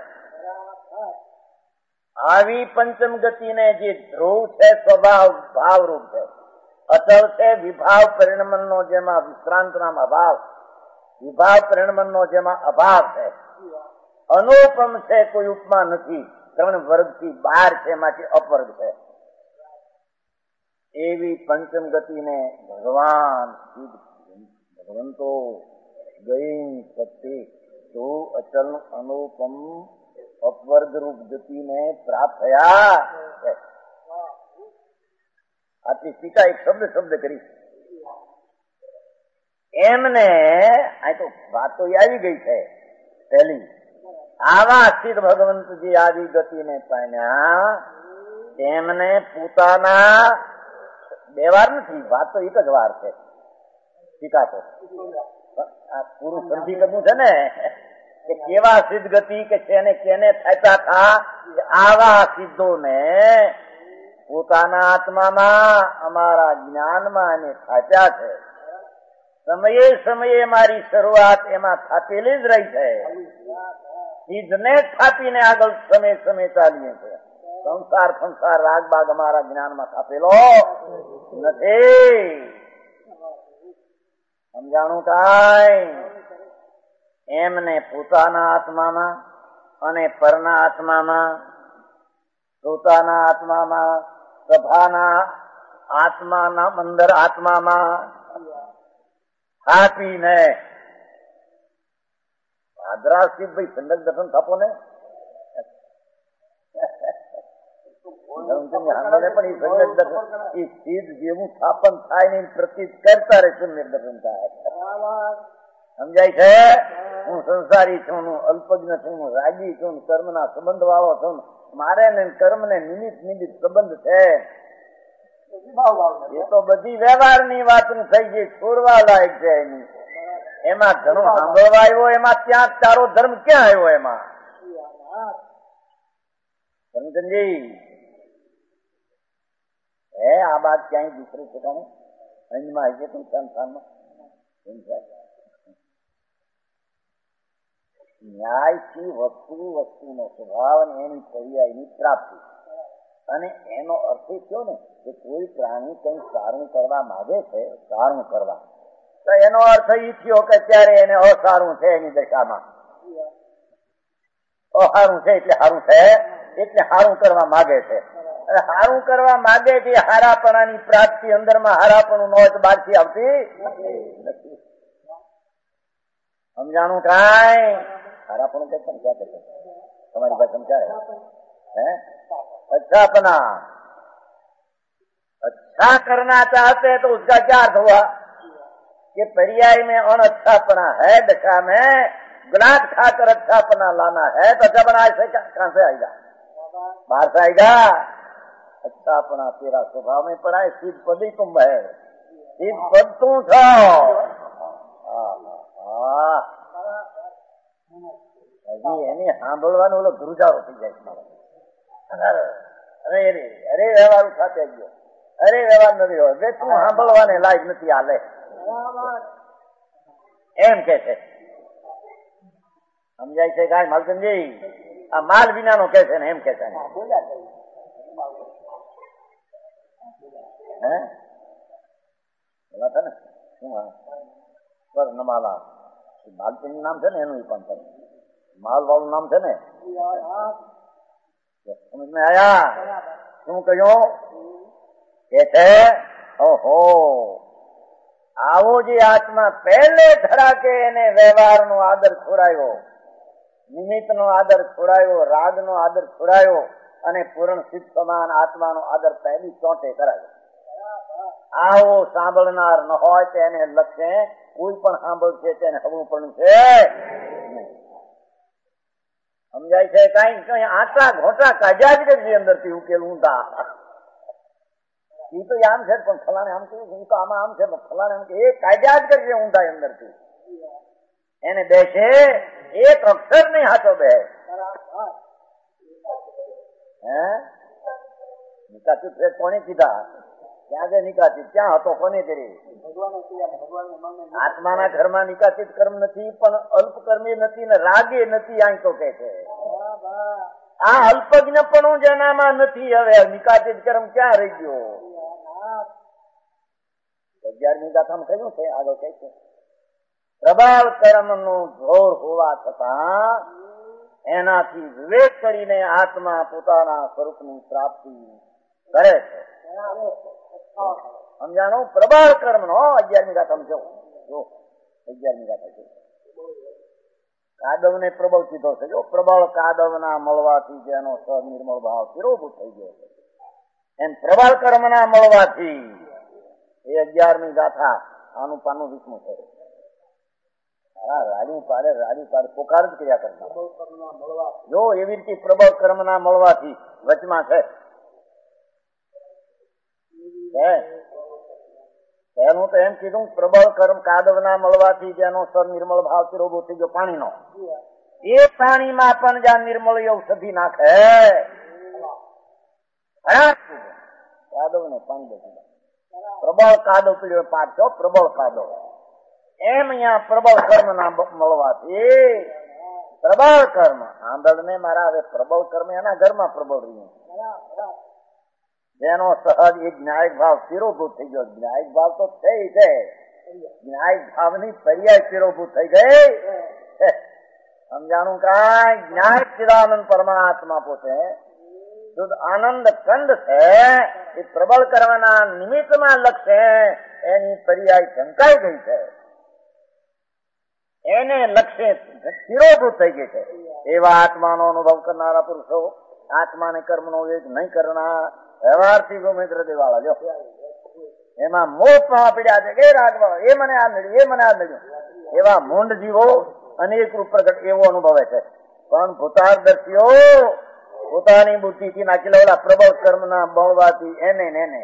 આવી પંચમ ગતિને જે ધ્રુવ છે સ્વભાવ ભાવરૂપ છે, અચલ છે વિભાવ પરિણમનનો જેમાં વિશ્રાંતનામ અભાવ, વિભાવ પરિણમનનો જેમાં અભાવ છે, અનુપમ છે કોઈ ઉપમા નથી, 3 વર્ગથી બહાર છે એમાંથી અપવર્ગ છે. એવી પંચમ ગતિને ભગવાન ભગવંતો ગઈ પત્તિ ધ્રુવ અચલ અનુપમ અપવર્ગ રૂપ ગતિને પ્રાપ્ત થયા છે. આથી ટીકા એક શબ્દ કરી એમને આ તો વાતો આવી ગઈ છે. પહેલી આવા સિદ્ધ ભગવંતજી આવી ગતિને પામ્યા તેમને પોતાના 2 વાર નથી, વાત તો એક જ વાર છે. ટીકા તો પૂરું સમજી કરવું છે ને કે કેવા સિદ્ધ ગતિ કે છે કેને થતા હતા. આવા સિદ્ધોને પોતાના આત્મામાં અમારા જ્ઞાનમાં એને થાપ્યા છે. સમયે સમયે મારી શરૂઆત એમાં થાપેલી જ રહી છે. સિદ્ધને થાપીને આગળ સમય ચાલીએ છે. સંસાર રાગબાગ અમારા જ્ઞાનમાં થાપેલો નથી. સમજાણું કાંઈ? એમને પોતાના આત્મામાં અને પરના આત્મામાં, પોતાના આત્મામાં, સભાના આત્માના અંદર આત્મામાં થાપીને આદરાશી ભાઈ સંડક દર્શન થાપો ને જેવું સ્થાપન થાય ને પ્રતીત કરતા રહેશે નિર્દર્શન થાય. સમજાય છે? હું સંસારી છું, હું અલ્પજ્ઞ છું, હું રાગી છું, કર્મના સંબંધ વાળો છું, મારે ને કર્મ ને નિમિત્ત સંબંધ છે. એ તો બધી વ્યવહારની વાત થઈ ગઈ, છોડવા લાયક છે. એમાં ઘણું સાંભળવા આવ્યો, એમાં ત્યાં તારો ધર્મ ક્યાં આવ્યો? એમાં સમજણજી હે આ વાત ક્યાંય દૂસરે ઠેકાણે અંજમાં આવી છે પણ સંસ્થાનમાં ન્યાયથી વસ્તુનો સ્વભાવ અને એની પર્યાયની પ્રાપ્તિ. અને એનો અર્થ એ થયો ને કે કોઈ પ્રાણી કંઈ સારું કરવા માંગે છે, સારું કરવા, તો એનો અર્થ એ થયો કે ત્યારે એને અસારું છે એની દશામાં. અસારું છે એટલે સારું છે, એટલે સારું કરવા માંગે છે. અને સારું કરવા માંગે છે હારાપણાની પ્રાપ્તિ અંદરમાં હારાપણું ન હોય તો બહારથી આવતી નથી. સમજાણું કાંઈ? હારાપણું કઈ પણ ક્યાં કરશે તમારી પાસે સમજાય હે? अच्छापना, अच्छा करना चाहते तो उसका क्या अर्थ हुआ कि पर्याय में अनअच्छापना है, दशा में गुलाब खाकर अच्छापना लाना है तो अच्छापना ऐसे कहां से आएगा? बाहर से आएगा? अच्छापना तेरा स्वभाव में पड़ा है. सिद्ध पदी तुम है, सिद्ध पद तू छो. હજી એની સાંભળવાનો ઓલો ધ્રુજારો થઈ જાય મારો. અરે વ્યવહાર સાથે ગયો, અરે વ્યવહાર નથી હોય, બે તું સાંભળવાને લાયક નથી હાલે એમ કે છે. સમજાય છે કાંઈ માલચંદજી? આ માલ વિનાનો કે છે ને એમ કે છે ને. હે બોલાતા ને શું સ્વર્ણમાલા માલચંદ નામ છે ને એનું પણ માલ વાળું નામ છે ને. સમજ में आया? શું કહ્યું કે છે? ઓહો, આવો જે આત્મા પહેલે ધડાકે એને વ્યવહારનો આદર છોડાયો, નિમિત્તનો આદર છોડાયો, રાગનો આદર છોડાયો અને પૂર્ણ સિદ્ધ સમાન આત્માનો આદર પહેલી ચોંટે કરાયો. આવો સાંભળનાર ન હોય તેને લક્ષે કોઈ પણ સાંભળશે તેને હવું પણ છે. સમજાય છે કઈ? કઈ આટલા ઘોટા કાઢ્યા જ કરશે અંદરથી ઉકેલ ઊંધા. એ તો આમ છે પણ ફલાણે આમ કહ્યું, તો આમાં આમ છે પણ ફલાણે આમ કે એ કાઢ્યા જ કરશે ઊંધા અંદરથી. એને બેસે એક અક્ષર નહીં હાથો બે. હે નિકાચિત છે કોને કીધા? ક્યાં છે નિકાચિત? ક્યાં હતો? કોને કરી? આત્માના ઘરમાં નિકાચિત કર્મ નથી, પણ અલ્પકર્મી નથી ને રાગે નથી. અહીં તો કે છે આ અલ્પજ્ઞ પણ જેનામાં નથી. હવે નિકાચિત કર્મ ક્યાં રહી ગયો? 11મી ગાથામાં કહ્યું છે, આગળ કહે છે પ્રબળ કર્મ નું જોર હોવા છતાં એનાથી વિવેક કરીને આત્મા પોતાના સ્વરૂપની પ્રાપ્તિ કરે છે. સમજાણું? પ્રબળ કર્મ નો 11મી ગાથામાં જો 11મી ગાથા છે. કાદવ ને પ્રબળ કીધો છે. જો પ્રબળ કાદવ ના મળવાથી જેનો નિર્મળ ભાવ તિરોભૂત થઈ ગયો છે, એમ પ્રબળ કર્મ ના મળવાથી એ 11મી ગાથા આનું પાનું 20મું છે. રાડી પાડે પોકાર જ ક્રિયા કરતા. જો એવી રીતે પ્રબળ કર્મ ના મળવાથી વચમાં છે એનું તો એમ કીધું પ્રબળ કર્મ કાદવ ના મળવાથી જેનો સર નિર્મળ ભાવ તિરોભૂત થઈ ગયો પાણીનો, એ પાણીમાં પણ જ્યાં નિર્મળ ઔષધિ નાખે કાદવ ને પાણી બેસી પ્રબળ કાદવ પીડ્યો પાક છો. પ્રબળ કાદવ એમ અહીંયા પ્રબળ કર્મ ના મળવાથી પ્રબળ કર્મ આંધળ ને મારા હવે પ્રબળ કર્મ એના ઘરમાં પ્રબળ રહ્યું જેનો સહજ એ જ્ઞાયક ભાવ તિરોભૂત થઈ ગયો. જ્ઞાયક ભાવ તો થઈ છે, જ્ઞાયક ભાવ ની પર્યાય તિરોભૂત થઈ ગઈ. સમજાણું? કાંઈ જ્ઞાયક ચિદાનંદ પરમાત્મા પોતે શુદ્ધ આનંદ કંદ છે. એ પ્રબળ કર્મના નિમિત્તમાં લક્ષે એની પર્યાય ઢંકાઈ ગઈ છે, એને લક્ષ્ય તિરોભૂત થઈ ગઈ છે. એવા આત્માનો અનુભવ કરનારા પુરુષો આત્માને કર્મનો વિવેક નહીં કરનાર વ્યવહારથી ગોમિત્ર દેવાળા જો એમાં મોહમાં પીડ્યા છે કે રાગવાળા એ મને આ મળ્યું, એ મને આ મળ્યું. એવા મૂંડ જીવો અનેક રૂપ પ્રગટ એવો અનુભવે છે. પણ ભૂતાર્દર્શીઓ પોતાની બુદ્ધિથી નાખેલા ઓલા પ્રબળ કર્મના બળવાથી એને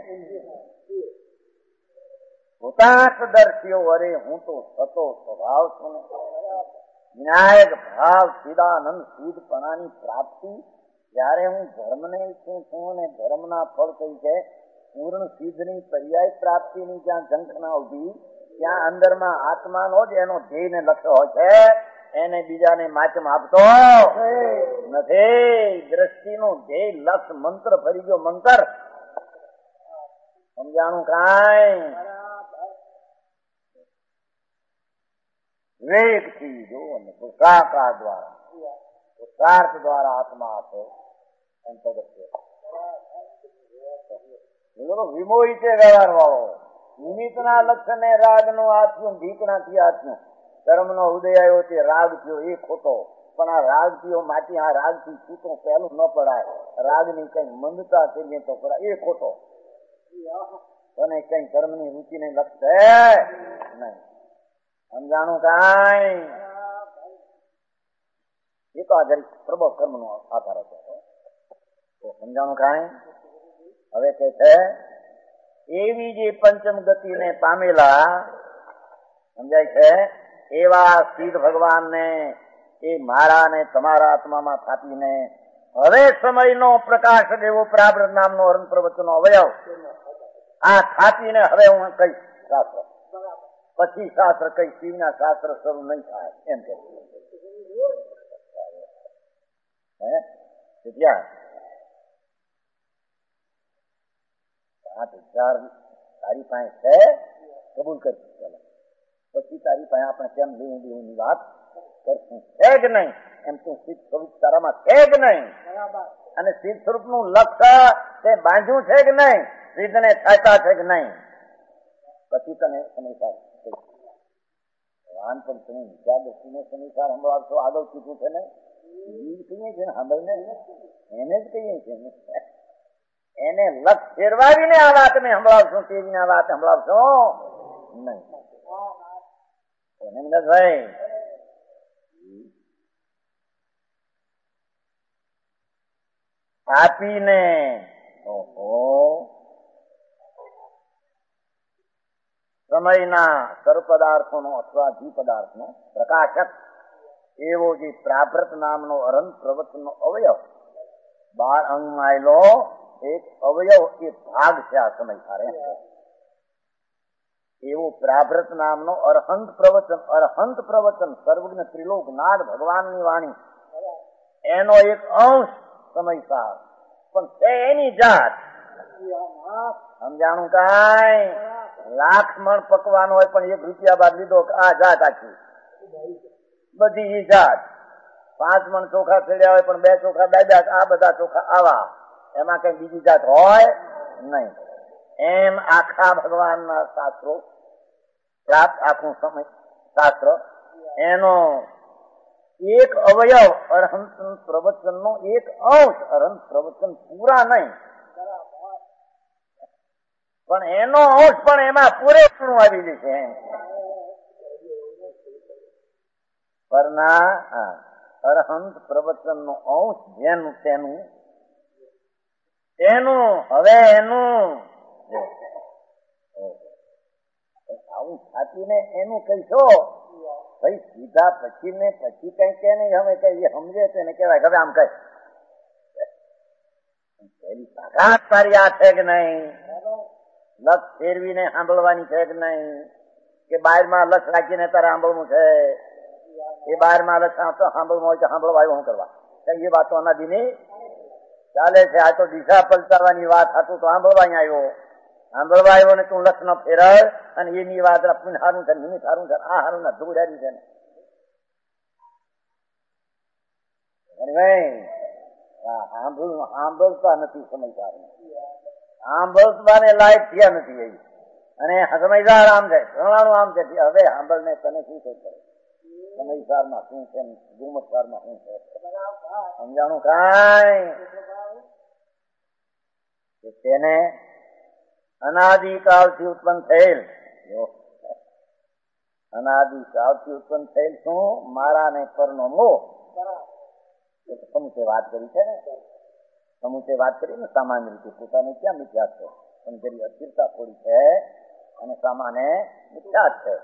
ભૂતાર્થદર્શીઓ અરે હું તો સતો સ્વભાવ છું ને જ્ઞાયક ભાવ ચિદાનંદ શુદ્ધપણાની પ્રાપ્તિ જયારે હું ધર્મને ઈચ્છું છું અને ધર્મના ફળ કઈ છે પૂર્ણ સિદ્ધની પર્યાય પ્રાપ્તિની જ્યાં ઝંખના ઉભી ત્યાં અંદરમાં આત્માનો જ એનો ધ્યેયને લક્ષ્ય હોય છે. એને બીજાને માચમ આપતો નથી. દ્રષ્ટિનું ધ્યેય લક્ષ મંત્ર ફરી ગયો. મંત્ર સમજાણું? કાંઈ વિવેકથી જો અને પુરુષાર્થ દ્વારા આત્મા આપે વિમોહી છે વ્યવહાર વાળો. નિમિત્તના લક્ષ્ય ને રાગ નું આથ્યું ઢીકણાથી આથ્યું કર્મ નો ઉદય આવ્યો તે રાગ થયો એ ખોટો. પણ આ રાગ થયો માટી આ રાગ થી છૂટો પહેલું ન પડાય. રાગ ની કઈ મંદતા કરીએ તો પડાય એ ખોટો. અને કઈ કર્મ ની રૂચિ ને લક્ષ્ય નહીં. સમજાણું? કાંઈ એ તો આધારિત પ્રબળ કર્મ નો આધાર હતો. સમજાણું? કાંઈ હવે કે છે એવી જે પંચમ ગતિને પામેલા સમજાય છે એવા સિદ્ધ ભગવાનને એ મારા ને તમારા આત્મામાં થાપીને હવે સમયનો પ્રકાશ દેવો પ્રાબ્રત નામનો અરણ પ્રવચનો અવયવ આ થાપીને હવે હું કઈશ શાસ્ત્ર, પછી શાસ્ત્ર કઈ શિવના શાસ્ત્ર શરૂ નહીં થાય એમ કે તારી પાસે છે કબૂલ કરશું. ચાલો પછી તારી પાસે આપણે કેમ લેવું દેવું ની વાત કરશું. છે કે નહીં? એમ તું સિદ્ધ સ્વરૂપ તારામાં છે કે નહીં? અને સિદ્ધ સ્વરૂપ નું લક્ષ્ય તે બાંધ્યું છે કે નહીં? સિદ્ધ ને થાતા છે કે નહીં? પછી તને સમીસાર પણ તમે વિચાર દૃષ્ટિને સમીસાર સંભળાવશો. આગળ કીધું છે ને કહીએ છીએ સાંભળીને એને જ કહીએ છીએ. એને લક્ષ ફેરવાવીને આ વાત ને સંભળાવશો, તેવીને આ વાત સંભળાવશો નહીં. ભાઈ આપીને સમયના સર્વ પદાર્થોનો અથવા જી પદાર્થનો પ્રકાશક એવો જે પ્રાભ્રત નામનો અરંત પ્રવચનનો અવયવ 12 અંગમાં આવેલો એક અવયવ એ ભાગ છે આ સમય સારે એવું પ્રાભ્રત નામનો અરહંત પ્રવચન સર્વજ્ઞ ત્રિલોક નાદ ભગવાનની વાણી એનો એક અંશ સમયસાર પણ છે એની જાત સમજાણું કાંઈ લાખ મણ પકવાનો હોય પણ 1 રૂપિયા બાદ લીધો આ જાત આખી બધી ઈ જાત 5 મણ ચોખા ફેડ્યા હોય પણ 2 ચોખા દાદ્યા આ બધા ચોખા આવા એમાં કઈ બીજી જાત હોય નહીં એમ આખા ભગવાનના શાસ્ત્રો પ્રાપ્ત આખું સમય શાસ્ત્ર એનો એક અવયવ અરહંત પ્રવચન નો એક અંશ અરહંત પ્રવચન પૂરા નહીં પણ એનો અંશ પણ એમાં પૂરેપૂરું આવી જશે પરના અરહંત પ્રવચન નો અંશ જેનું તેનું હવે એનું આવું છાતીને એનું કહીશો ભાઈ સીધા પછી ને પછી કઈ કે નહીં હવે કઈ સમજે તેને કેવાય હવે આમ કઈ પેલી તાકાત તારી આ છે કે નહીં લક્ષ ફેરવીને સાંભળવાની છે કે નહીં કે બહારમાં લક્ષ રાખીને તારે સાંભળવું છે એ બહારમાં લક્ષ સાંભળવું હોય તો સાંભળવા આવ્યો શું કરવા એ વાતો અનાદિની ચાલે છે આ તો દિશા પલટાવવાની વાત હતું તો સાંભળવા આવ્યો ને તું લક્ષ ન ફેરવ અને એની વાત પૂન સારું છે નિમિત્ત સારું છે આ સારું ના ધૂળારી છે સાંભળતા નથી સમયસાર સાંભળવાને લાયક થયા નથી એ અને સમયસાર આમ છે ઘણાનું આમ છે હવે સાંભળ ને તને શું કરે સમયસારમાં શું છે ગુમતસારમાં શું છે સમજાણું કાંઈ તેને અનાદિકાળથી ઉત્પન્ન થયેલ શું મારા ને પરનો મોહ સમૂચે વાત કરી છે ને સમૂચે વાત કરી ને સામાન્ય રીતે પોતાને ક્યાં મિથ્યા છે પણ જરી અસ્થિરતા થોડી છે અને સામાન્ય મિથ્યા છે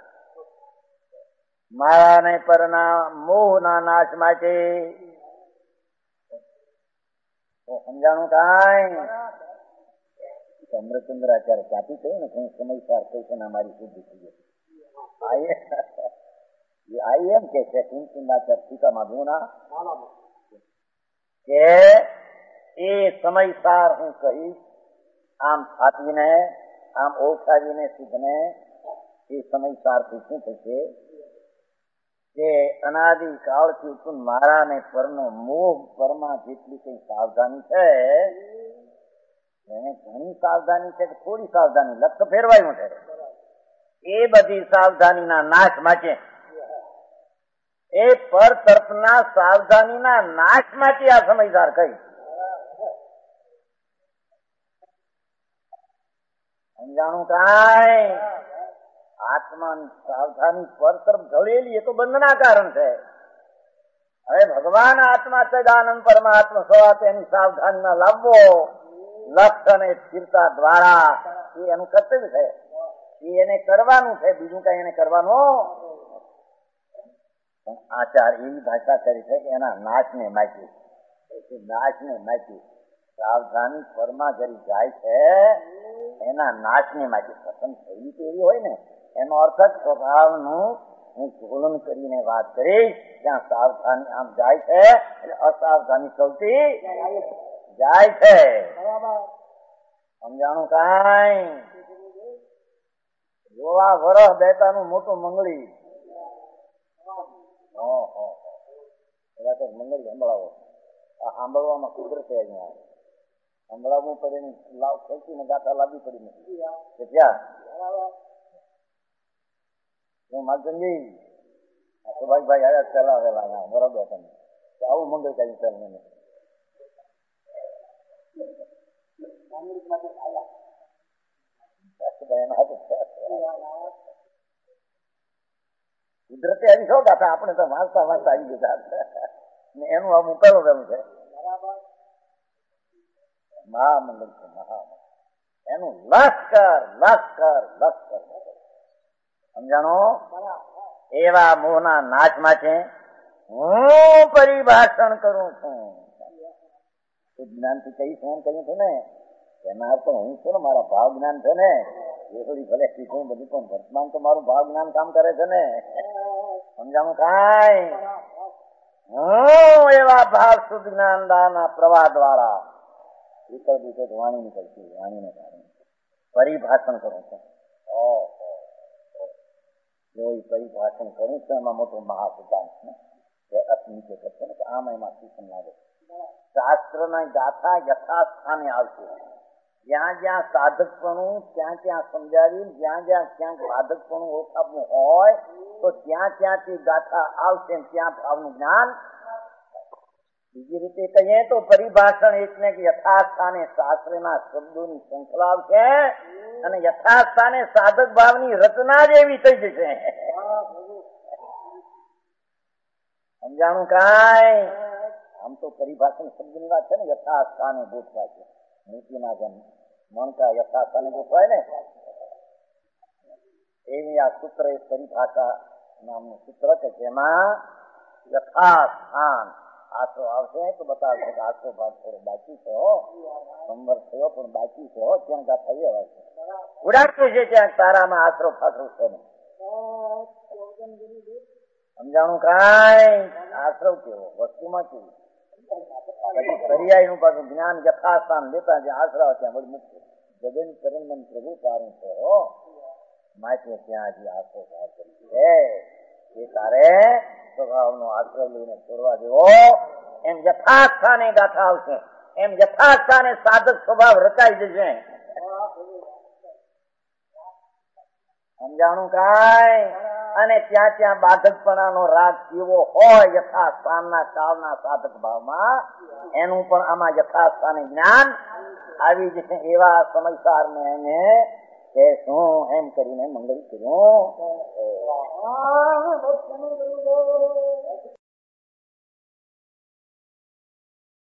મારા ને પરના મોહના નાશ માટે સમજાણું કાંઈ અમૃતચંદ્રાચાર્ય ક્યાંથી કહ્યું ને હું સમયસાર કહી છે ને અમારી શુદ્ધિ થઈ ગઈ એમ કે છે કુંચંદ્રાચાર્ય ટીકામાં ગુના કે એ સમયસાર હું કહીશ આમ છાપીને આમ ઓળખાવીને શુદ્ધને એ સમયસારથી શું થશે કે અનાદિ કાળથી ઉત્પન્ન મારા ને પરનો મોહ પરમાં જેટલી કઈ સાવધાની છે એને ઘણી સાવધાની છે કે થોડી સાવધાની લક્ષ્ય ફેરવાયું છે એ બધી સાવધાનીના નાશ માટે એ પર તરફના સાવધાનીના નાશ માટે આ સમયસાર કહી સમજાણું કાંઈ આત્માની સાવધાની પર તરફ ઢળેલી એ તો બંધના કારણ છે હવે ભગવાન આત્મા સદાનંદ પરમાત્મા સવા તેની સાવધાનીમાં લાવવો લક્ષ્ય અને સ્થિરતા દ્વારા એ એનું કર્તવ્ય છે એ એને કરવાનું છે બીજું કઈ એને કરવાનું આચાર એવી ભાષા કરી છે કે એના નાશને માટે સાવધાની પરમાં જરી જાય છે એના નાશને માટે પસંદ થયેલી તો એવી હોય ને એનો અર્થ જ સ્વભાવનું હું જોલન કરીને વાત કરીશ જ્યાં સાવધાની આમ જાય છે એટલે અસાવધાની સૌથી જાય છે સમજાણું કાંઈ જોવા વરહ બેટાનું મોટું મંગળી મંગળી સંભળાવો આ સાંભળવામાં કુદરતે અહીંયા સંભળાવવું પડે લાવ ખેંચીને ગાથા લાવવી પડી નથી ક્યાં હું માલચંદજી સુભાષભાઈ આવ્યા ચલાવેલા બરોબર તમે આવું મંગળ કઈ ચાલ કુદરતે આવી છો ગાથા આપણે તો વાંચતા આવી ગયા ને એનું આ મુકાલો ગયું છે મહામંગલ છે એનું લશ્કર સમજાણો એવા મોહના નાશમાં છે હું પરિભાષણ કરું છું જ્ઞાનથી કઈ ફોન કર્યું છું ને એના તો હું છું ને, મારા ભાવ જ્ઞાન છે ને એ થોડી ભલે શીખવું બધું, પણ વર્તમાન તો મારું ભાવ જ્ઞાન કામ કરે છે ને. સમજાણું કાંઈ? હું એવા ભાવ શુદ્ધ જ્ઞાન દાના પ્રવાહ દ્વારા વિકલ્પ વિકલ્પ વાણી નીકળતી, વાણીને કારણે પરિભાષણ કરું છું. જો એ પરિભાષણ કરું છું એમાં મોટો મહાસિદ્ધાંત છે કે અસ્મિતે કરશે ને કે આમ એમાં સૂચન લાગે. શાસ્ત્રના ગાથા યથાસ્થાને આવશે. જ્યાં જ્યાં સાધકપણું ત્યાં ત્યાં સમજાવી, જ્યાં જ્યાં ક્યાંક બાધકપણું ઓળખાવું હોય તો ત્યાં ત્યાંથી ગાથા આવશે, ત્યાં ભાવનું જ્ઞાન. બીજી રીતે કહીએ તો પરિભાષણ એટલે કે યથાસ્થાને શાસ્ત્રના શબ્દોની શૃંખલા આવશે અને યથાસ્થાને સાધક ભાવની રચના જ એવી થઈ જશે. સમજાણું કાંઈ? આમ તો પરિભાષણ શબ્દની વાત છે ને, યથાસ્થાને ગોઠવાય છે. નીતિના જેમ મણકા યથાસ્થાને ગોઠવાય ને, એવી આ સૂત્ર એ પરિભાષા નામનું સૂત્ર છે, જેમાં યથાસ્થાન આશરો આવશે તો બતાવશે કે આશરો ભાગ થોડો બાકી છે, નંબર થયો પણ બાકી છે, ત્યાં ગાથા એ હોય છે. ઉડાડતું છે ત્યાં તારામાં આશરો ફાસરો છે ને. સમજાણું કાંઈ? આશ્રવ કેવો, વસ્તુમાં કેવું, પછી પર્યાય નું પાછું જ્ઞાન યથાસ્થાન લેતા જે આશરા ત્યાં બધું મુક્ત જગન ચરણ પ્રભુ કારણ છે. માટે ત્યાં હજી આશરો ભાવ કરી છે એ તારે સ્વભાવનો આશ્રય લઈને છોડવા દેવો. એમ યથાસ્થાને ગાથા આવશે, એમ યથાસ્થાને સાધક સ્વભાવ રચાઈ જશે. સમજાણું કાંઈ? અને ત્યાં ત્યાં બાધકપણાનો રાગ કેવો હોય યથાસ્થાનના કાળના સાધક ભાવમાં, એનું પણ આમાં યથાસ્થાને જ્ઞાન આવી જશે. એવા સમયસારને એને કે શું એમ કરીને મંગળ કર્યું.